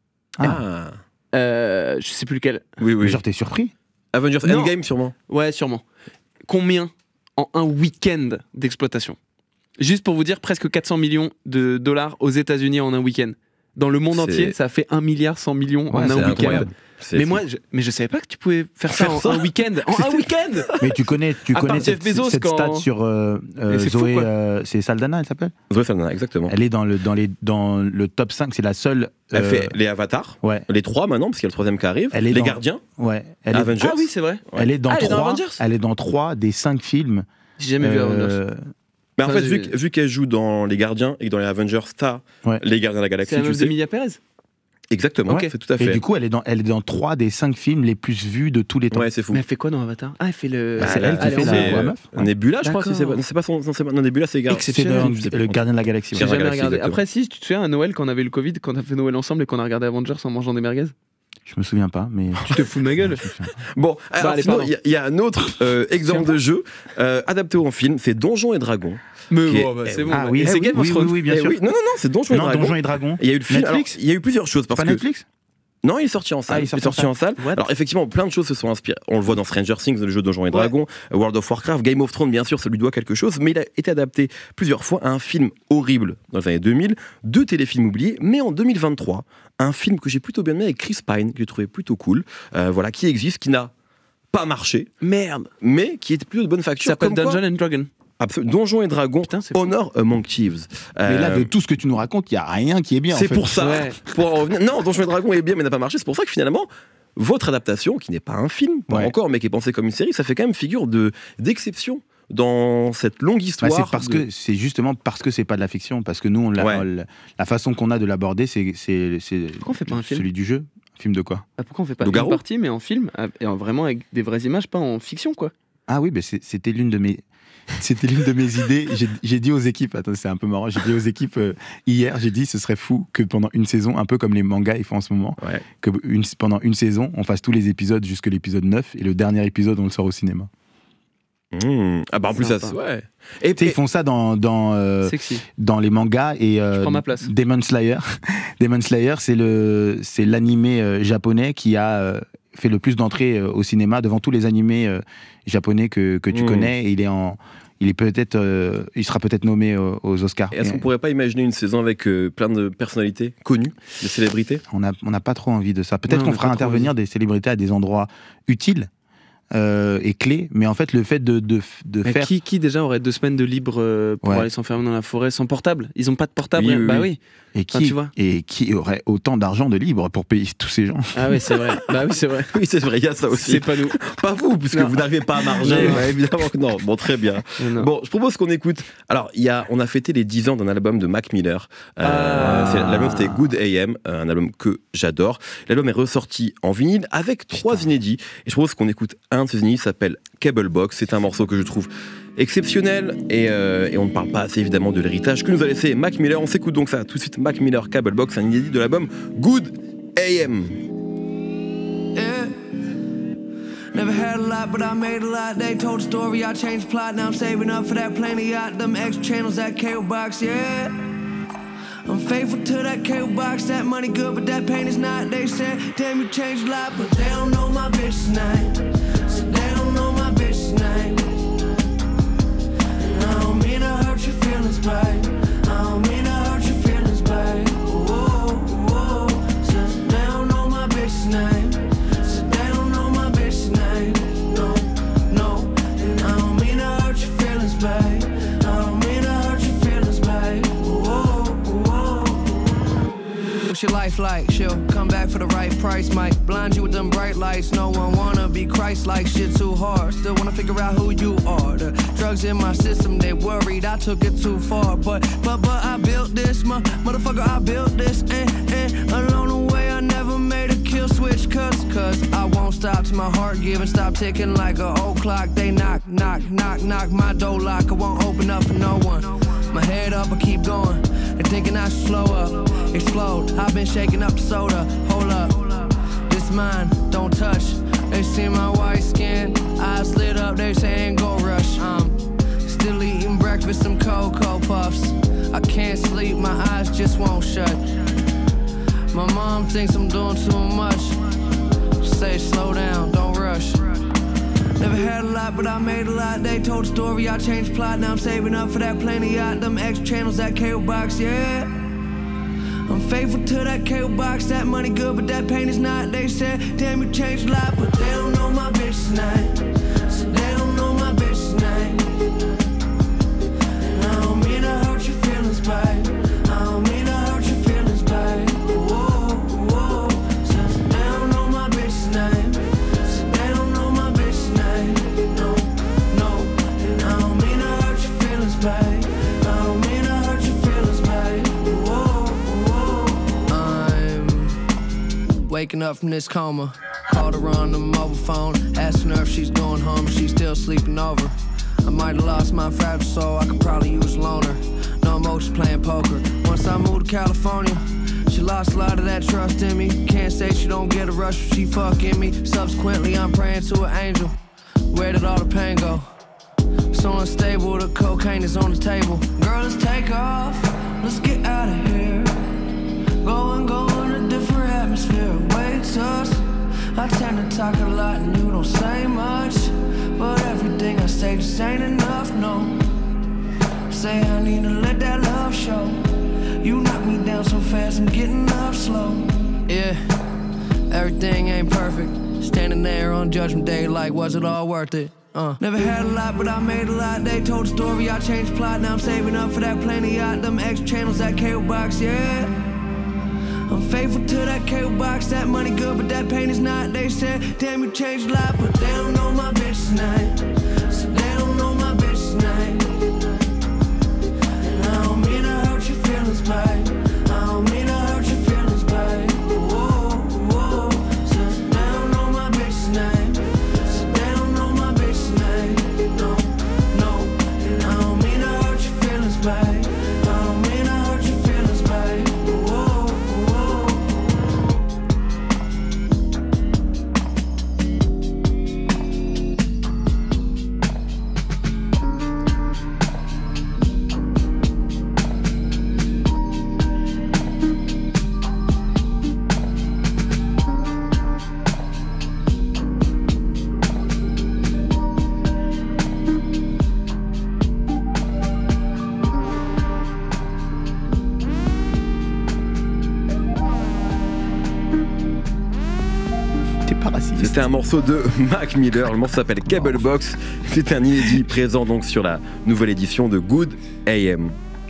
Ah. Euh, je sais plus lequel. Oui, oui. Genre, t'es surpris? Avengers Non. Endgame sûrement. Ouais, sûrement. Combien en un week-end d'exploitation? Juste pour vous dire, presque quatre cents millions de dollars aux États-Unis en un week-end. Dans le monde C'est- entier, ça fait un milliard cent millions Ouais, en c'est un week-end. incroyable. C'est Mais fou. moi, je, mais je savais pas que tu pouvais faire ça Faire en ça un week-end. En un week-end. Mais tu connais, tu À connais part Jeff cette, Bezos, cette quand- stat sur euh, euh, Mais c'est fou, Zoé, quoi. euh, c'est Saldana, elle s'appelle. Zoé Saldana, exactement. Elle est dans le, dans les, dans le top cinq, c'est la seule. Elle euh, fait les Avatars, Ouais. les trois maintenant, parce qu'il y a le troisième qui arrive. Elle est les dans- Gardiens, Ouais. Elle est, Avengers. Ah oui, c'est vrai. elle est dans Ah, elle est dans trois. Avengers Elle est dans trois des cinq films. J'ai jamais vu euh, Avengers. Mais en Enfin, fait, j'ai- vu, que- vu qu'elle joue dans les Gardiens et que dans les Avengers, t'as Ouais. les Gardiens de la C'est Galaxie, la tu meuf sais. d'Emilia Perez. Exactement, Ouais. c'est tout à Et fait. du coup, elle est dans, elle est dans trois des cinq films les plus vus de tous les temps. Ouais, c'est fou. Mais elle fait quoi dans Avatar? Ah, elle fait le. Bah, c'est là, elle qui elle fait est la en- voix meuf. Ouais. Nebula, je crois, si c'est D'accord. pas, c'est pas son, non, c'est pas- non, Nebula, c'est les Gardiens. C'est Exceptionnel. le, Je sais plus. le gardien de la galaxie. J'ai Gardien ouais. de la jamais Galaxie, regardé. exactement. Après, si, tu te souviens à Noël, quand on avait le Covid, quand on a fait Noël ensemble et qu'on a regardé Avengers en mangeant des merguez? Je me souviens pas, mais. Tu te fous de ma gueule? Bon, alors, allez, sinon, pardon. il y, a- il y a un autre euh, exemple de jeu euh, adapté en film, c'est Donjons et Dragons. Mais Qui est- bon, bah, c'est bon. Ah bah. oui, Et c'est oui, Game of oui, Thrones. oui, oui, bien Eh sûr. oui, non, non, non, c'est Donjons et Non, Dragons. Donjons et Dragons. Il y a eu le film. Netflix alors, il y a eu plusieurs choses parce Pas que Netflix? non, il est sorti en salle. Ah, il est il est sorti sorti en en salle. What? Alors effectivement, plein de choses se sont inspirées. On le voit dans Stranger Things, le jeu Donjons et Dragons, World of Warcraft, Game of Thrones, bien sûr, ça lui doit quelque chose. Mais il a été adapté plusieurs fois à un film horrible dans les années deux mille, deux téléfilms oubliés. Mais en deux mille vingt-trois, un film que j'ai plutôt bien aimé avec Chris Pine, que j'ai trouvé plutôt cool. Euh, voilà, qui existe, qui n'a pas marché, Merde. mais qui était plutôt de bonne Ça facture. s'appelle Comme quoi- Dungeon and Dragon. Absolument. Donjons et Dragons, Putain, c'est fou. Honor Among Thieves. Mais là, Euh, de tout ce que tu nous racontes, il n'y a rien qui est bien. en c'est fait. pour ça. Ouais. Pour en revenir. Non, Donjons et Dragons est bien, mais n'a pas marché. C'est pour ça que finalement, votre adaptation, qui n'est pas un film, pas Ouais. encore, mais qui est pensée comme une série, ça fait quand même figure de d'exception dans cette longue Bah, histoire. c'est parce de- que c'est justement parce que c'est pas de la fiction, parce que nous, on l'a- Ouais. on l'a- la façon qu'on a de l'aborder, c'est c'est c'est Pourquoi on fait pas un film? celui du jeu. Un film de quoi? Ah, pourquoi on fait pas Loup-garou une partie, mais en film, ah, et en- vraiment avec des vraies images, pas en fiction, quoi? Ah oui, mais c'est- c'était l'une de mes c'était l'une de mes idées. J'ai- J'ai dit aux équipes, attends, c'est un peu marrant. J'ai dit aux équipes euh, hier, j'ai dit ce serait fou que pendant une saison, un peu comme les mangas ils font en ce moment, Ouais. que une, pendant une saison, on fasse tous les épisodes jusque l'épisode neuf et le dernier épisode on le sort au cinéma. Mmh. Ah bah en plus, ça, Sympa. ouais. Et Tu sais, ils font ça dans dans euh, Sexy. dans les mangas et euh, Je prends ma place. Demon Slayer. Demon Slayer, c'est le c'est l'animé euh, japonais qui a euh, fait le plus d'entrées euh, au cinéma devant tous les animés euh, japonais que, que tu Mmh. connais. Et il est en il est peut-être euh, il sera peut-être nommé aux, aux Oscars. Et Est-ce qu'on pourrait pas imaginer une saison avec euh, plein de personnalités connues, de célébrités? On n'a on n'a pas trop envie de ça. Peut-être Ouais, on qu'on n'a fera pas trop intervenir des célébrités à des endroits utiles euh, et clés, mais en fait le fait de, de, de Mais faire qui, qui déjà aurait deux semaines de libre euh, pour Ouais. aller s'enfermer dans la forêt sans portable? Ils ont pas de portable? Oui, rien. oui, Bah oui. oui. et Enfin, qui tu vois. et qui aurait autant d'argent de libre pour payer tous ces gens. Ah oui, c'est vrai. Bah oui, c'est vrai. Oui, c'est vrai, il y a ça aussi. C'est pas nous. Pas vous, puisque Non. vous n'arrivez pas à marger. Non. Ouais, évidemment que non. Bon, très bien. Non. Bon, je propose qu'on écoute. Alors, il y a, on a fêté les dix ans d'un album de Mac Miller. Euh, Ah. c'est- L'album c'était Good A M, un album que j'adore. L'album est ressorti en vinyle avec trois inédits. Et je propose qu'on écoute un de ces inédits, qui s'appelle Cable Box. C'est un morceau que je trouve exceptionnel et, euh, et on ne parle pas assez évidemment de l'héritage que nous a laissé Mac Miller. On s'écoute donc ça tout de suite. Mac Miller Cable Box, un inédit de l'album Good A M. Yeah. Never had a lot, but I made a lot. They told a story, I changed plot. Now I'm saving up for that plane yacht. Them extra channels, that cable box, yeah. I'm faithful to that cable box. That money good, but that pain is not. They said, damn, you changed a lot, but they don't know my bitch's name. So they don't know my bitch's name. And I don't mean to hurt your feelings, babe. I don't mean to hurt your feelings, babe. Whoa, whoa. So they don't know my bitch's name. So they don't know my bitch's name. No, no. And I don't mean to hurt your feelings, babe. I don't mean to hurt your feelings, babe. Whoa, whoa. What's your life like? She'll come back for the right price. Might blind you with them bright lights. No one wanna be Christ-like. Shit too hard. Still wanna figure out who you are. The drugs in my system, they worried I took it too far. But, but, but I built this, my motherfucker. I built this, and, and along the way I never made a kill still switch cause, cause I won't stop till my heart give and stop ticking like a old clock. They knock, knock, knock, knock my door lock. I won't open up for no one. My head up, I keep going. They thinking I should slow up, explode. I've been shaking up the soda, hold up. This mine, don't touch. They see my white skin, eyes lit up, they saying go rush. I'm still eating breakfast, some Cocoa Puffs. I can't sleep, my eyes just won't shut. My mom thinks I'm doing too much. She say slow down, don't rush. Never had a lot, but I made a lot. They told a story, I changed plot. Now I'm saving up for that plane yacht. Them extra channels, that cable box, yeah. I'm faithful to that cable box. That money good, but that pain is not. They said, damn, you changed a lot, but they don't know my bitch tonight. So they don't know my bitch tonight. And I don't mean to hurt your feelings, babe. I don't mean to hurt your feelings, babe. Whoa, whoa. So they don't know my bitch tonight. So they don't know my bitch tonight. No, no. And I don't mean to hurt your feelings, babe. I don't mean to hurt your feelings, babe. Whoa, whoa. I'm waking up from this coma. Called her on the mobile phone, asking her if she's going home, she's still sleeping over. I might have lost my fragile soul, I could probably use a loaner. No emotions playing poker. Once I moved to California, she lost a lot of that trust in me. Can't say she don't get a rush when she fucking me. Subsequently, I'm praying to an angel. Where did all the pain go? So unstable, the cocaine is on the table. Girl, let's take off, let's get out of here. Go and go in a different atmosphere, waits us. I tend to talk a lot and you don't say much, but everything I say just ain't enough, no. Say I need to let that love show. You knock me down so fast, I'm getting up slow. Yeah, everything ain't perfect. Standing there on Judgment Day like, was it all worth it? Uh. Never had a lot, but I made a lot. They told a story, I changed plot. Now I'm saving up for that plane yacht. Them extra channels, that cable box, yeah. I'm faithful to that cable box. That money good, but that pain is not. They said, damn, you changed a lot, but they don't know my bitch tonight. So they don't know my bitch tonight. And I don't mean to hurt your feelings, babe. I don't mean to hurt your feelings, babe. Whoa, whoa. So they don't know my bitch tonight. So they don't know my bitch tonight. No, no. And I don't mean to hurt your feelings, babe. I don't mean to hurt your feelings, babe. Whoa. C'était un morceau de Mac Miller, le morceau s'appelle Cable Box. C'est un inédit présent donc sur la nouvelle édition de Good A M.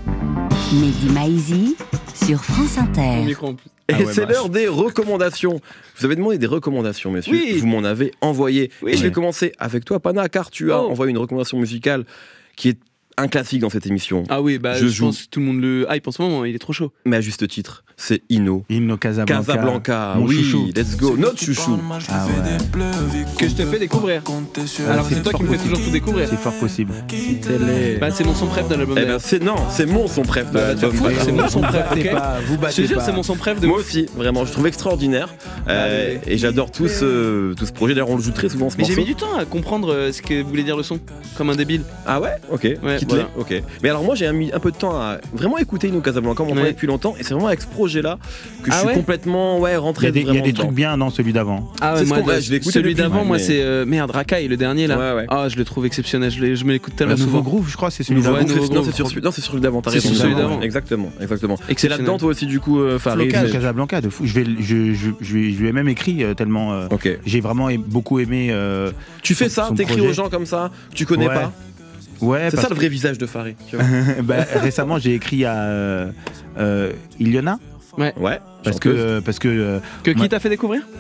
Mehdi Maizi sur France Inter. Et Ah ouais, c'est bah, l'heure des recommandations. Vous avez demandé des recommandations, messieurs. Oui. Vous m'en avez envoyé. Oui. Et je vais Ouais. commencer avec toi, Pana, car tu as Oh. envoyé une recommandation musicale qui est un classique dans cette émission. Ah oui, bah Je je, joue. pense que tout le monde le hype en ce moment, il est trop chaud. Mais à juste titre, c'est Inno. Inno Casablanca. Casablanca, Mon oui, chouchou. let's go. Notre chouchou. Ah ouais. Que je te fais découvrir. Alors c'est toi qui me fais toujours tout découvrir. C'est fort possible. Bah c'est mon son préf de l'album. Eh ben c'est non, c'est mon son préf de Bah, tu l'album. fous, c'est mon son préf, battez ok. pas, vous Je battez te jure, pas. c'est mon son préf de Moi ouf. aussi, vraiment, je trouve extraordinaire. Euh, et j'adore tout ce, tout ce projet. D'ailleurs, on le joue très souvent ce Mais j'ai morceau. mis du temps à comprendre euh, ce que voulait dire le son, comme un débile. Ah ouais, ok. Ouais, Quitte-les, voilà. ok. Mais alors moi j'ai mis un peu de temps à vraiment écouter Inno Casablanca, on m'en parlait Ouais. depuis longtemps, et c'est vraiment avec ce projet-là que je Ah suis ouais complètement ouais Il y rentré a des, il y a vraiment des dedans. trucs bien dans celui d'avant. Ah C'est ouais, ce moi, qu'on va- de- je l'ai écouté celui depuis, d'avant, ouais, moi mais- c'est euh, merde, Rakai, le dernier là. Ouais, ouais. Ah, je le trouve exceptionnel, je, l'ai- je me l'écoute tellement Le nouveau souvent. groove, je crois, c'est celui Nouveau d'avant. Ouais, groupe, nouveau c'est- non, groupe. c'est sur celui, non, c'est sur celui d'avant, t'as C'est raison. sur celui d'avant. Exactement, exactement. C'est Exceptionnel. là-dedans toi aussi du coup, euh, Farid. Local, mais- Casablanca, de fou. Je, vais, je, je, je, lui- je lui ai même écrit euh, tellement. euh, Ok. J'ai vraiment aimé- beaucoup aimé. euh, Tu fais son- ça, son t'écris projet. aux gens comme ça, tu connais Ouais. pas. Ouais, C'est parce ça le vrai visage de Farid. Tu vois. que- bah, récemment, j'ai écrit à euh, euh, Iliona. Ouais. Parce que. euh, parce que euh, Que qui moi- t'a fait découvrir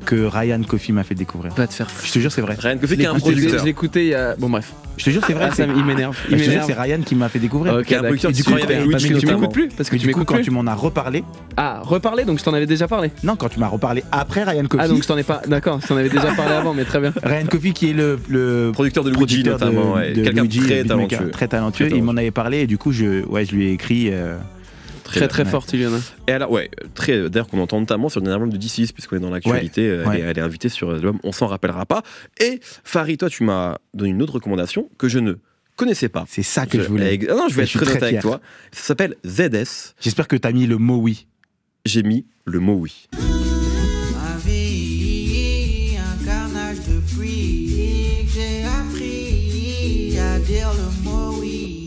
que Ryan Coffey m'a fait découvrir. Va te faire. Je te jure, c'est vrai. Ryan Coffey qui est un producteur. Je l'ai écouté il y a. Bon, bref. Je te jure, c'est vrai. Ah, ça, il m'énerve. Je te jure, c'est Ryan qui m'a fait découvrir. Ok, un producteur du qui coup, travaille avec parce Luigi que tu notamment. m'écoutes plus. Parce que Et tu du coup, m'écoutes quand plus. tu m'en as reparlé. Ah, reparler, donc je t'en avais déjà parlé. Non, quand tu m'as reparlé après Ryan Coffey. Ah, donc je t'en ai pas. D'accord, je t'en avais déjà parlé avant, mais très bien. Ryan Coffey qui est le, le producteur de Luigi producteur de- notamment, ouais. de Quelqu'un de Luigi, très beatmaker, talentueux. très talentueux. Très Il m'en avait parlé et du coup, je, ouais, je lui ai écrit. euh, Très très Ouais. forte, Iliana. Et alors, ouais, très, d'ailleurs, qu'on entend notamment sur le dernier album de D C, puisqu'on est dans l'actualité, Ouais, euh, ouais. Elle, est, elle est invitée sur l'album On s'en rappellera pas. Et Farid, toi, tu m'as donné une autre recommandation que je ne connaissais pas. C'est ça que je, voulais. Ah non, je vais Et être suis très honnête très avec fier. toi. Ça s'appelle Z S. J'espère que t'as mis le mot oui. J'ai mis le mot oui. Ma vie, un carnage de pluie, j'ai appris à dire le mot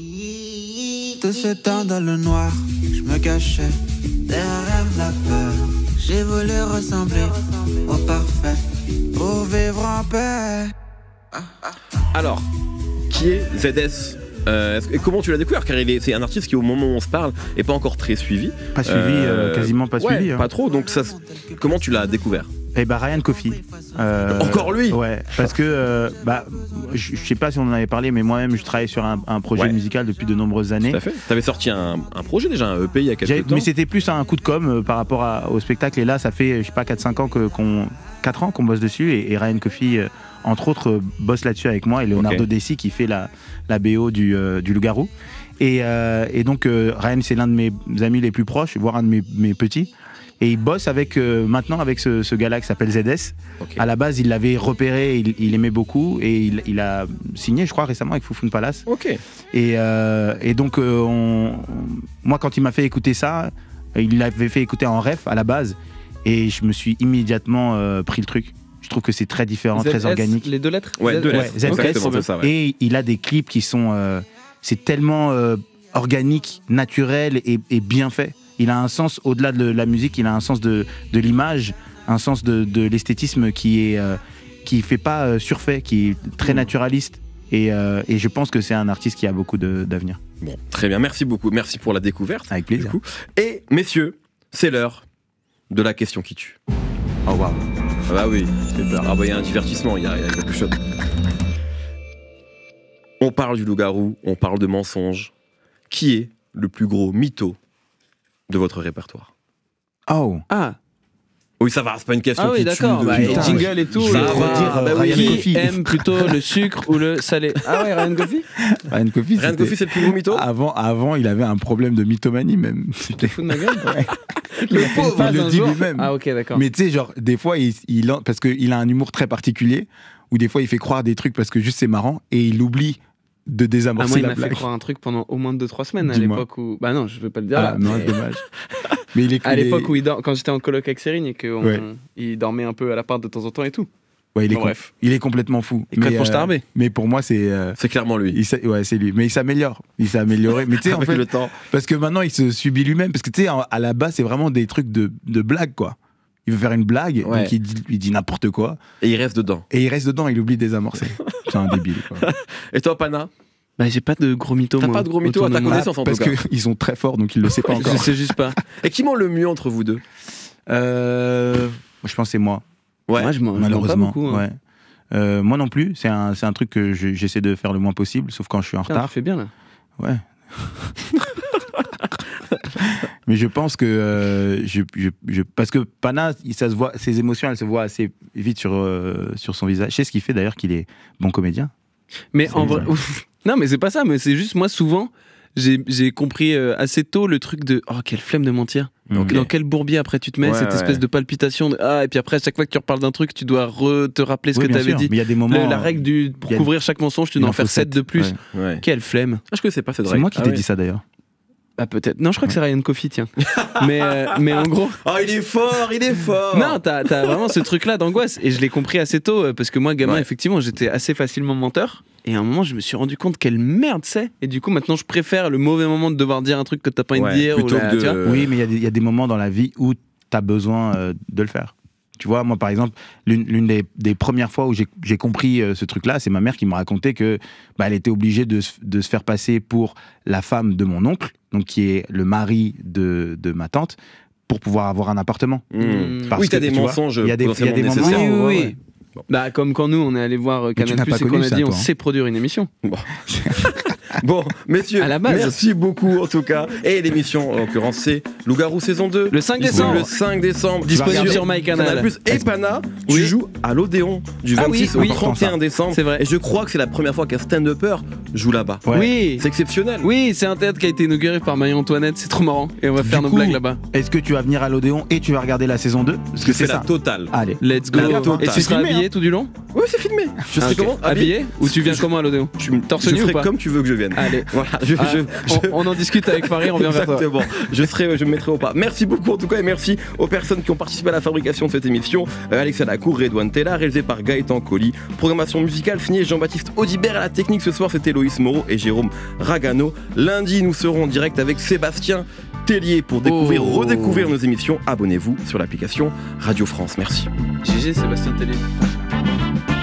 oui. Tout ce temps dans le noir, je me cachais derrière la peur. J'ai voulu ressembler au parfait pour vivre en paix. Alors, qui est Z S Euh, est-ce- et comment tu l'as découvert? Car il est, c'est un artiste qui, au moment où on se parle, est pas encore très suivi. Pas suivi, euh, quasiment pas ouais, suivi, hein. Pas trop. Donc, ça, comment tu l'as découvert? Eh bah Ryan Coffey. Euh, Encore lui? Ouais, parce que euh, bah je je sais pas si on en avait parlé, mais moi-même je travaille sur un, un projet Ouais. musical depuis de nombreuses années. Tout à fait. T'avais sorti un, un projet déjà, un E P il y a J'avais- quelques temps. Mais c'était plus un coup de com euh, par rapport à- au spectacle. Et là, ça fait, je sais pas, quatre cinq ans que, qu'on, quatre ans qu'on bosse dessus. Et, et Ryan Coffey, euh, entre autres, euh, bosse là-dessus avec moi. Et Leonardo Ok. Desi qui fait la, la B O du, euh, du Loup-Garou. Et, euh, et donc, euh, Ryan, c'est l'un de mes amis les plus proches, voire un de mes, mes petits. Et il bosse avec, euh, maintenant avec ce, ce gars-là qui s'appelle Z S. Ok. À la base, il l'avait repéré, il, il aimait beaucoup. Et il, il a signé, je crois, récemment avec Foufoune Palace. Ok. Et, euh, et donc, euh, on- on- moi, quand il m'a fait écouter ça, il l'avait fait écouter en ref à la base. Et je me suis immédiatement euh, pris le truc. Je trouve que c'est très différent, Z S, très organique. Les deux lettres Ouais, Z- deux Ouais, lettres. Z S. Exactement, c'est ça, ouais. Et il a des clips qui sont. euh, c'est tellement euh, organique, naturel et, et bien fait. Il a un sens, au-delà de la musique, il a un sens de, de l'image, un sens de, de l'esthétisme qui est. Euh, qui fait pas euh, surfait, qui est très naturaliste. Et, euh, et je pense que c'est un artiste qui a beaucoup de- d'avenir. Bon, très bien. Merci beaucoup. Merci pour la découverte. Avec plaisir. Du coup. Et messieurs, c'est l'heure de la question qui tue. Oh waouh. Ah bah oui, ah bah il y a un divertissement, il y, a il y a quelque chose. On parle du loup-garou, on parle de mensonges. Qui est le plus gros mytho de votre répertoire? Oh. Ah. Oui, ça va, c'est pas une question Ah oui, qui d'accord. tue. de- Bah, et Putain, jingle et tout. je vais le- trop dire, bah euh, oui, Ryan qui Coffey. aime plutôt le sucre ou le salé? Ah ouais, Ryan Coffey. Ryan Coffey, Ryan c'était- Coffey, c'est le plus gros mytho? Avant, avant, il avait un problème de mythomanie même. T'es fou de ma gueule? Ouais. Le Il a fait une pauvre, phase il un le dit jour. lui-même. Ah ok, d'accord. Mais tu sais, genre, des fois, il, il en- parce qu'il a un humour très particulier, où des fois, il fait croire des trucs parce que juste c'est marrant, et il oublie de Ah, désamorcer moi, il la m'a fait blague. croire un truc pendant au moins deux trois semaines à Dis-moi. l'époque où. Bah non, je veux pas le dire Ah, là. non, mais- dommage. Mais il est À il est- l'époque où il dort, quand j'étais en coloc avec Céline et qu'il Ouais. dormait un peu à l'appart de temps en temps et tout. Ouais, il est, Bon, com- bref. il est complètement fou. Il est complètement mais, starbé. mais pour moi, c'est. euh, C'est clairement lui. il s'est- ouais, c'est lui. Mais il s'améliore. Il s'est amélioré. Mais tu sais, en Avec fait, le temps. parce que maintenant, il se subit lui-même. Parce que tu sais, en- à la base, c'est vraiment des trucs de, de blague, quoi. Il veut faire une blague, Ouais. donc il dit, il dit n'importe quoi. Et il reste dedans. Et il reste dedans, il oublie de désamorcer. C'est un débile, quoi. Et toi, Pana? Bah j'ai pas de gros mythos. T'as moi, pas de gros mythos autour à ta de moi. connaissance, en Parce tout cas. qu'ils sont très forts, donc il le sait pas encore. Je sais juste pas. Et qui ment le mieux entre vous deux? Euh, je pense que c'est moi. Ouais. Moi je m'en je mens pas Malheureusement. beaucoup. hein. ouais. Euh, moi non plus. C'est un, c'est un truc que je- j'essaie de faire le moins possible, sauf quand je suis en Putain, retard. tu fais bien là. Ouais. Mais je pense que euh, je, je, je- parce que Pana, il- ça se voit, ses émotions, elles se voient assez vite sur euh, sur son visage. Je sais ce qui fait d'ailleurs qu'il est bon comédien. Mais C'est en vrai, bizarre. ouf. Non mais c'est pas ça. Mais c'est juste moi souvent j'ai j'ai compris euh, assez tôt le truc de oh quelle flemme de mentir. Ok. Dans quel bourbier après tu te mets Ouais, cette ouais. espèce de palpitation de ah et puis après à chaque fois que tu reparles d'un truc tu dois re- te rappeler ce Oui, que bien t'avais sûr. dit. Mais il y a des moments. Le- la règle du pour il y a- couvrir chaque mensonge tu il dois en en faire faut sept sept, de plus. ouais. Ouais. Quelle flemme. Ah, je connaissais pas, c'est C'est moi qui Ah t'ai ouais. dit ça d'ailleurs. Ah peut-être. Non je crois que c'est Ryan Coffey tiens. mais euh, mais en gros. Oh, il est fort, il est fort. Non, t'as t'as vraiment ce truc-là d'angoisse. Et je l'ai compris assez tôt, euh, parce que moi, gamin, Ouais. effectivement, j'étais assez facilement menteur. Et à un moment, je me suis rendu compte quelle merde c'est. Et du coup, maintenant, je préfère le mauvais moment de devoir dire un truc que t'as pas envie Ouais, de dire. plutôt ou la- que de- tu vois. Euh, Oui, mais il y a des- il y, a des moments dans la vie où tu as besoin euh, de le faire. Tu vois, moi par exemple, l'une, l'une des, des premières fois où j'ai, j'ai compris euh, ce truc-là, c'est ma mère qui me racontait que bah, elle était obligée de, se- de se faire passer pour la femme de mon oncle, donc qui est le mari de, de ma tante, pour pouvoir avoir un appartement. Mmh. Parce Oui, t'as que, des tu vois, mensonges il y a des, il y a potentiellement des moments nécessaires. Oui, oui, où, oui. ouais. Bah, comme quand nous, on est allé voir Mais tu Canal+, n'as pas et qu'on connu a ça, dit, on toi, hein. sait produire une émission. Bon. Bon, messieurs, À la base. merci beaucoup en tout cas. Et l'émission, en l'occurrence, c'est Loup-Garou saison deux. Le cinq décembre. Le cinq décembre. Disponible Regardez sur MyCanal. Et Pana, tu Oui. joues à l'Odéon du Ah vingt-six oui, oui. au trente et un décembre. C'est vrai. Et je crois que c'est la première fois qu'un stand-upper joue là-bas. Ouais. Oui. C'est exceptionnel. Oui, c'est un théâtre qui a été inauguré par Marie-Antoinette, c'est trop marrant. Et on va Du faire nos coup, blagues là-bas. Est-ce que tu vas venir à l'Odéon et tu vas regarder la saison deux? Parce que C'est c'est la ça. totale. Allez. Let's go. La totale. Et tu seras filmé, habillé hein. tout du long? Oui, c'est filmé. Je Ah, serai ok. comment Habillé Ou tu viens Je- comment à l'Odéon? Je, Torse je nu ferai ou pas comme tu veux que je vienne. Allez. Voilà, je, Ah, je- je- on, on en discute avec Farid, on vient vers toi. Exactement. Je serai, je me mettrai au pas. Merci beaucoup en tout cas et merci aux personnes qui ont participé à la fabrication de cette émission. Euh, Alexa Lacour, Redouane Tella, réalisé par Gaëtan Colli. Programmation musicale signée Jean-Baptiste Audibert. À la technique ce soir, c'était Loïs Moreau et Jérôme Ragano. Lundi, nous serons en direct avec Sébastien Tellier pour découvrir, Oh. redécouvrir nos émissions. Abonnez-vous sur l'application Radio France. Merci. G G, Sébastien Tellier.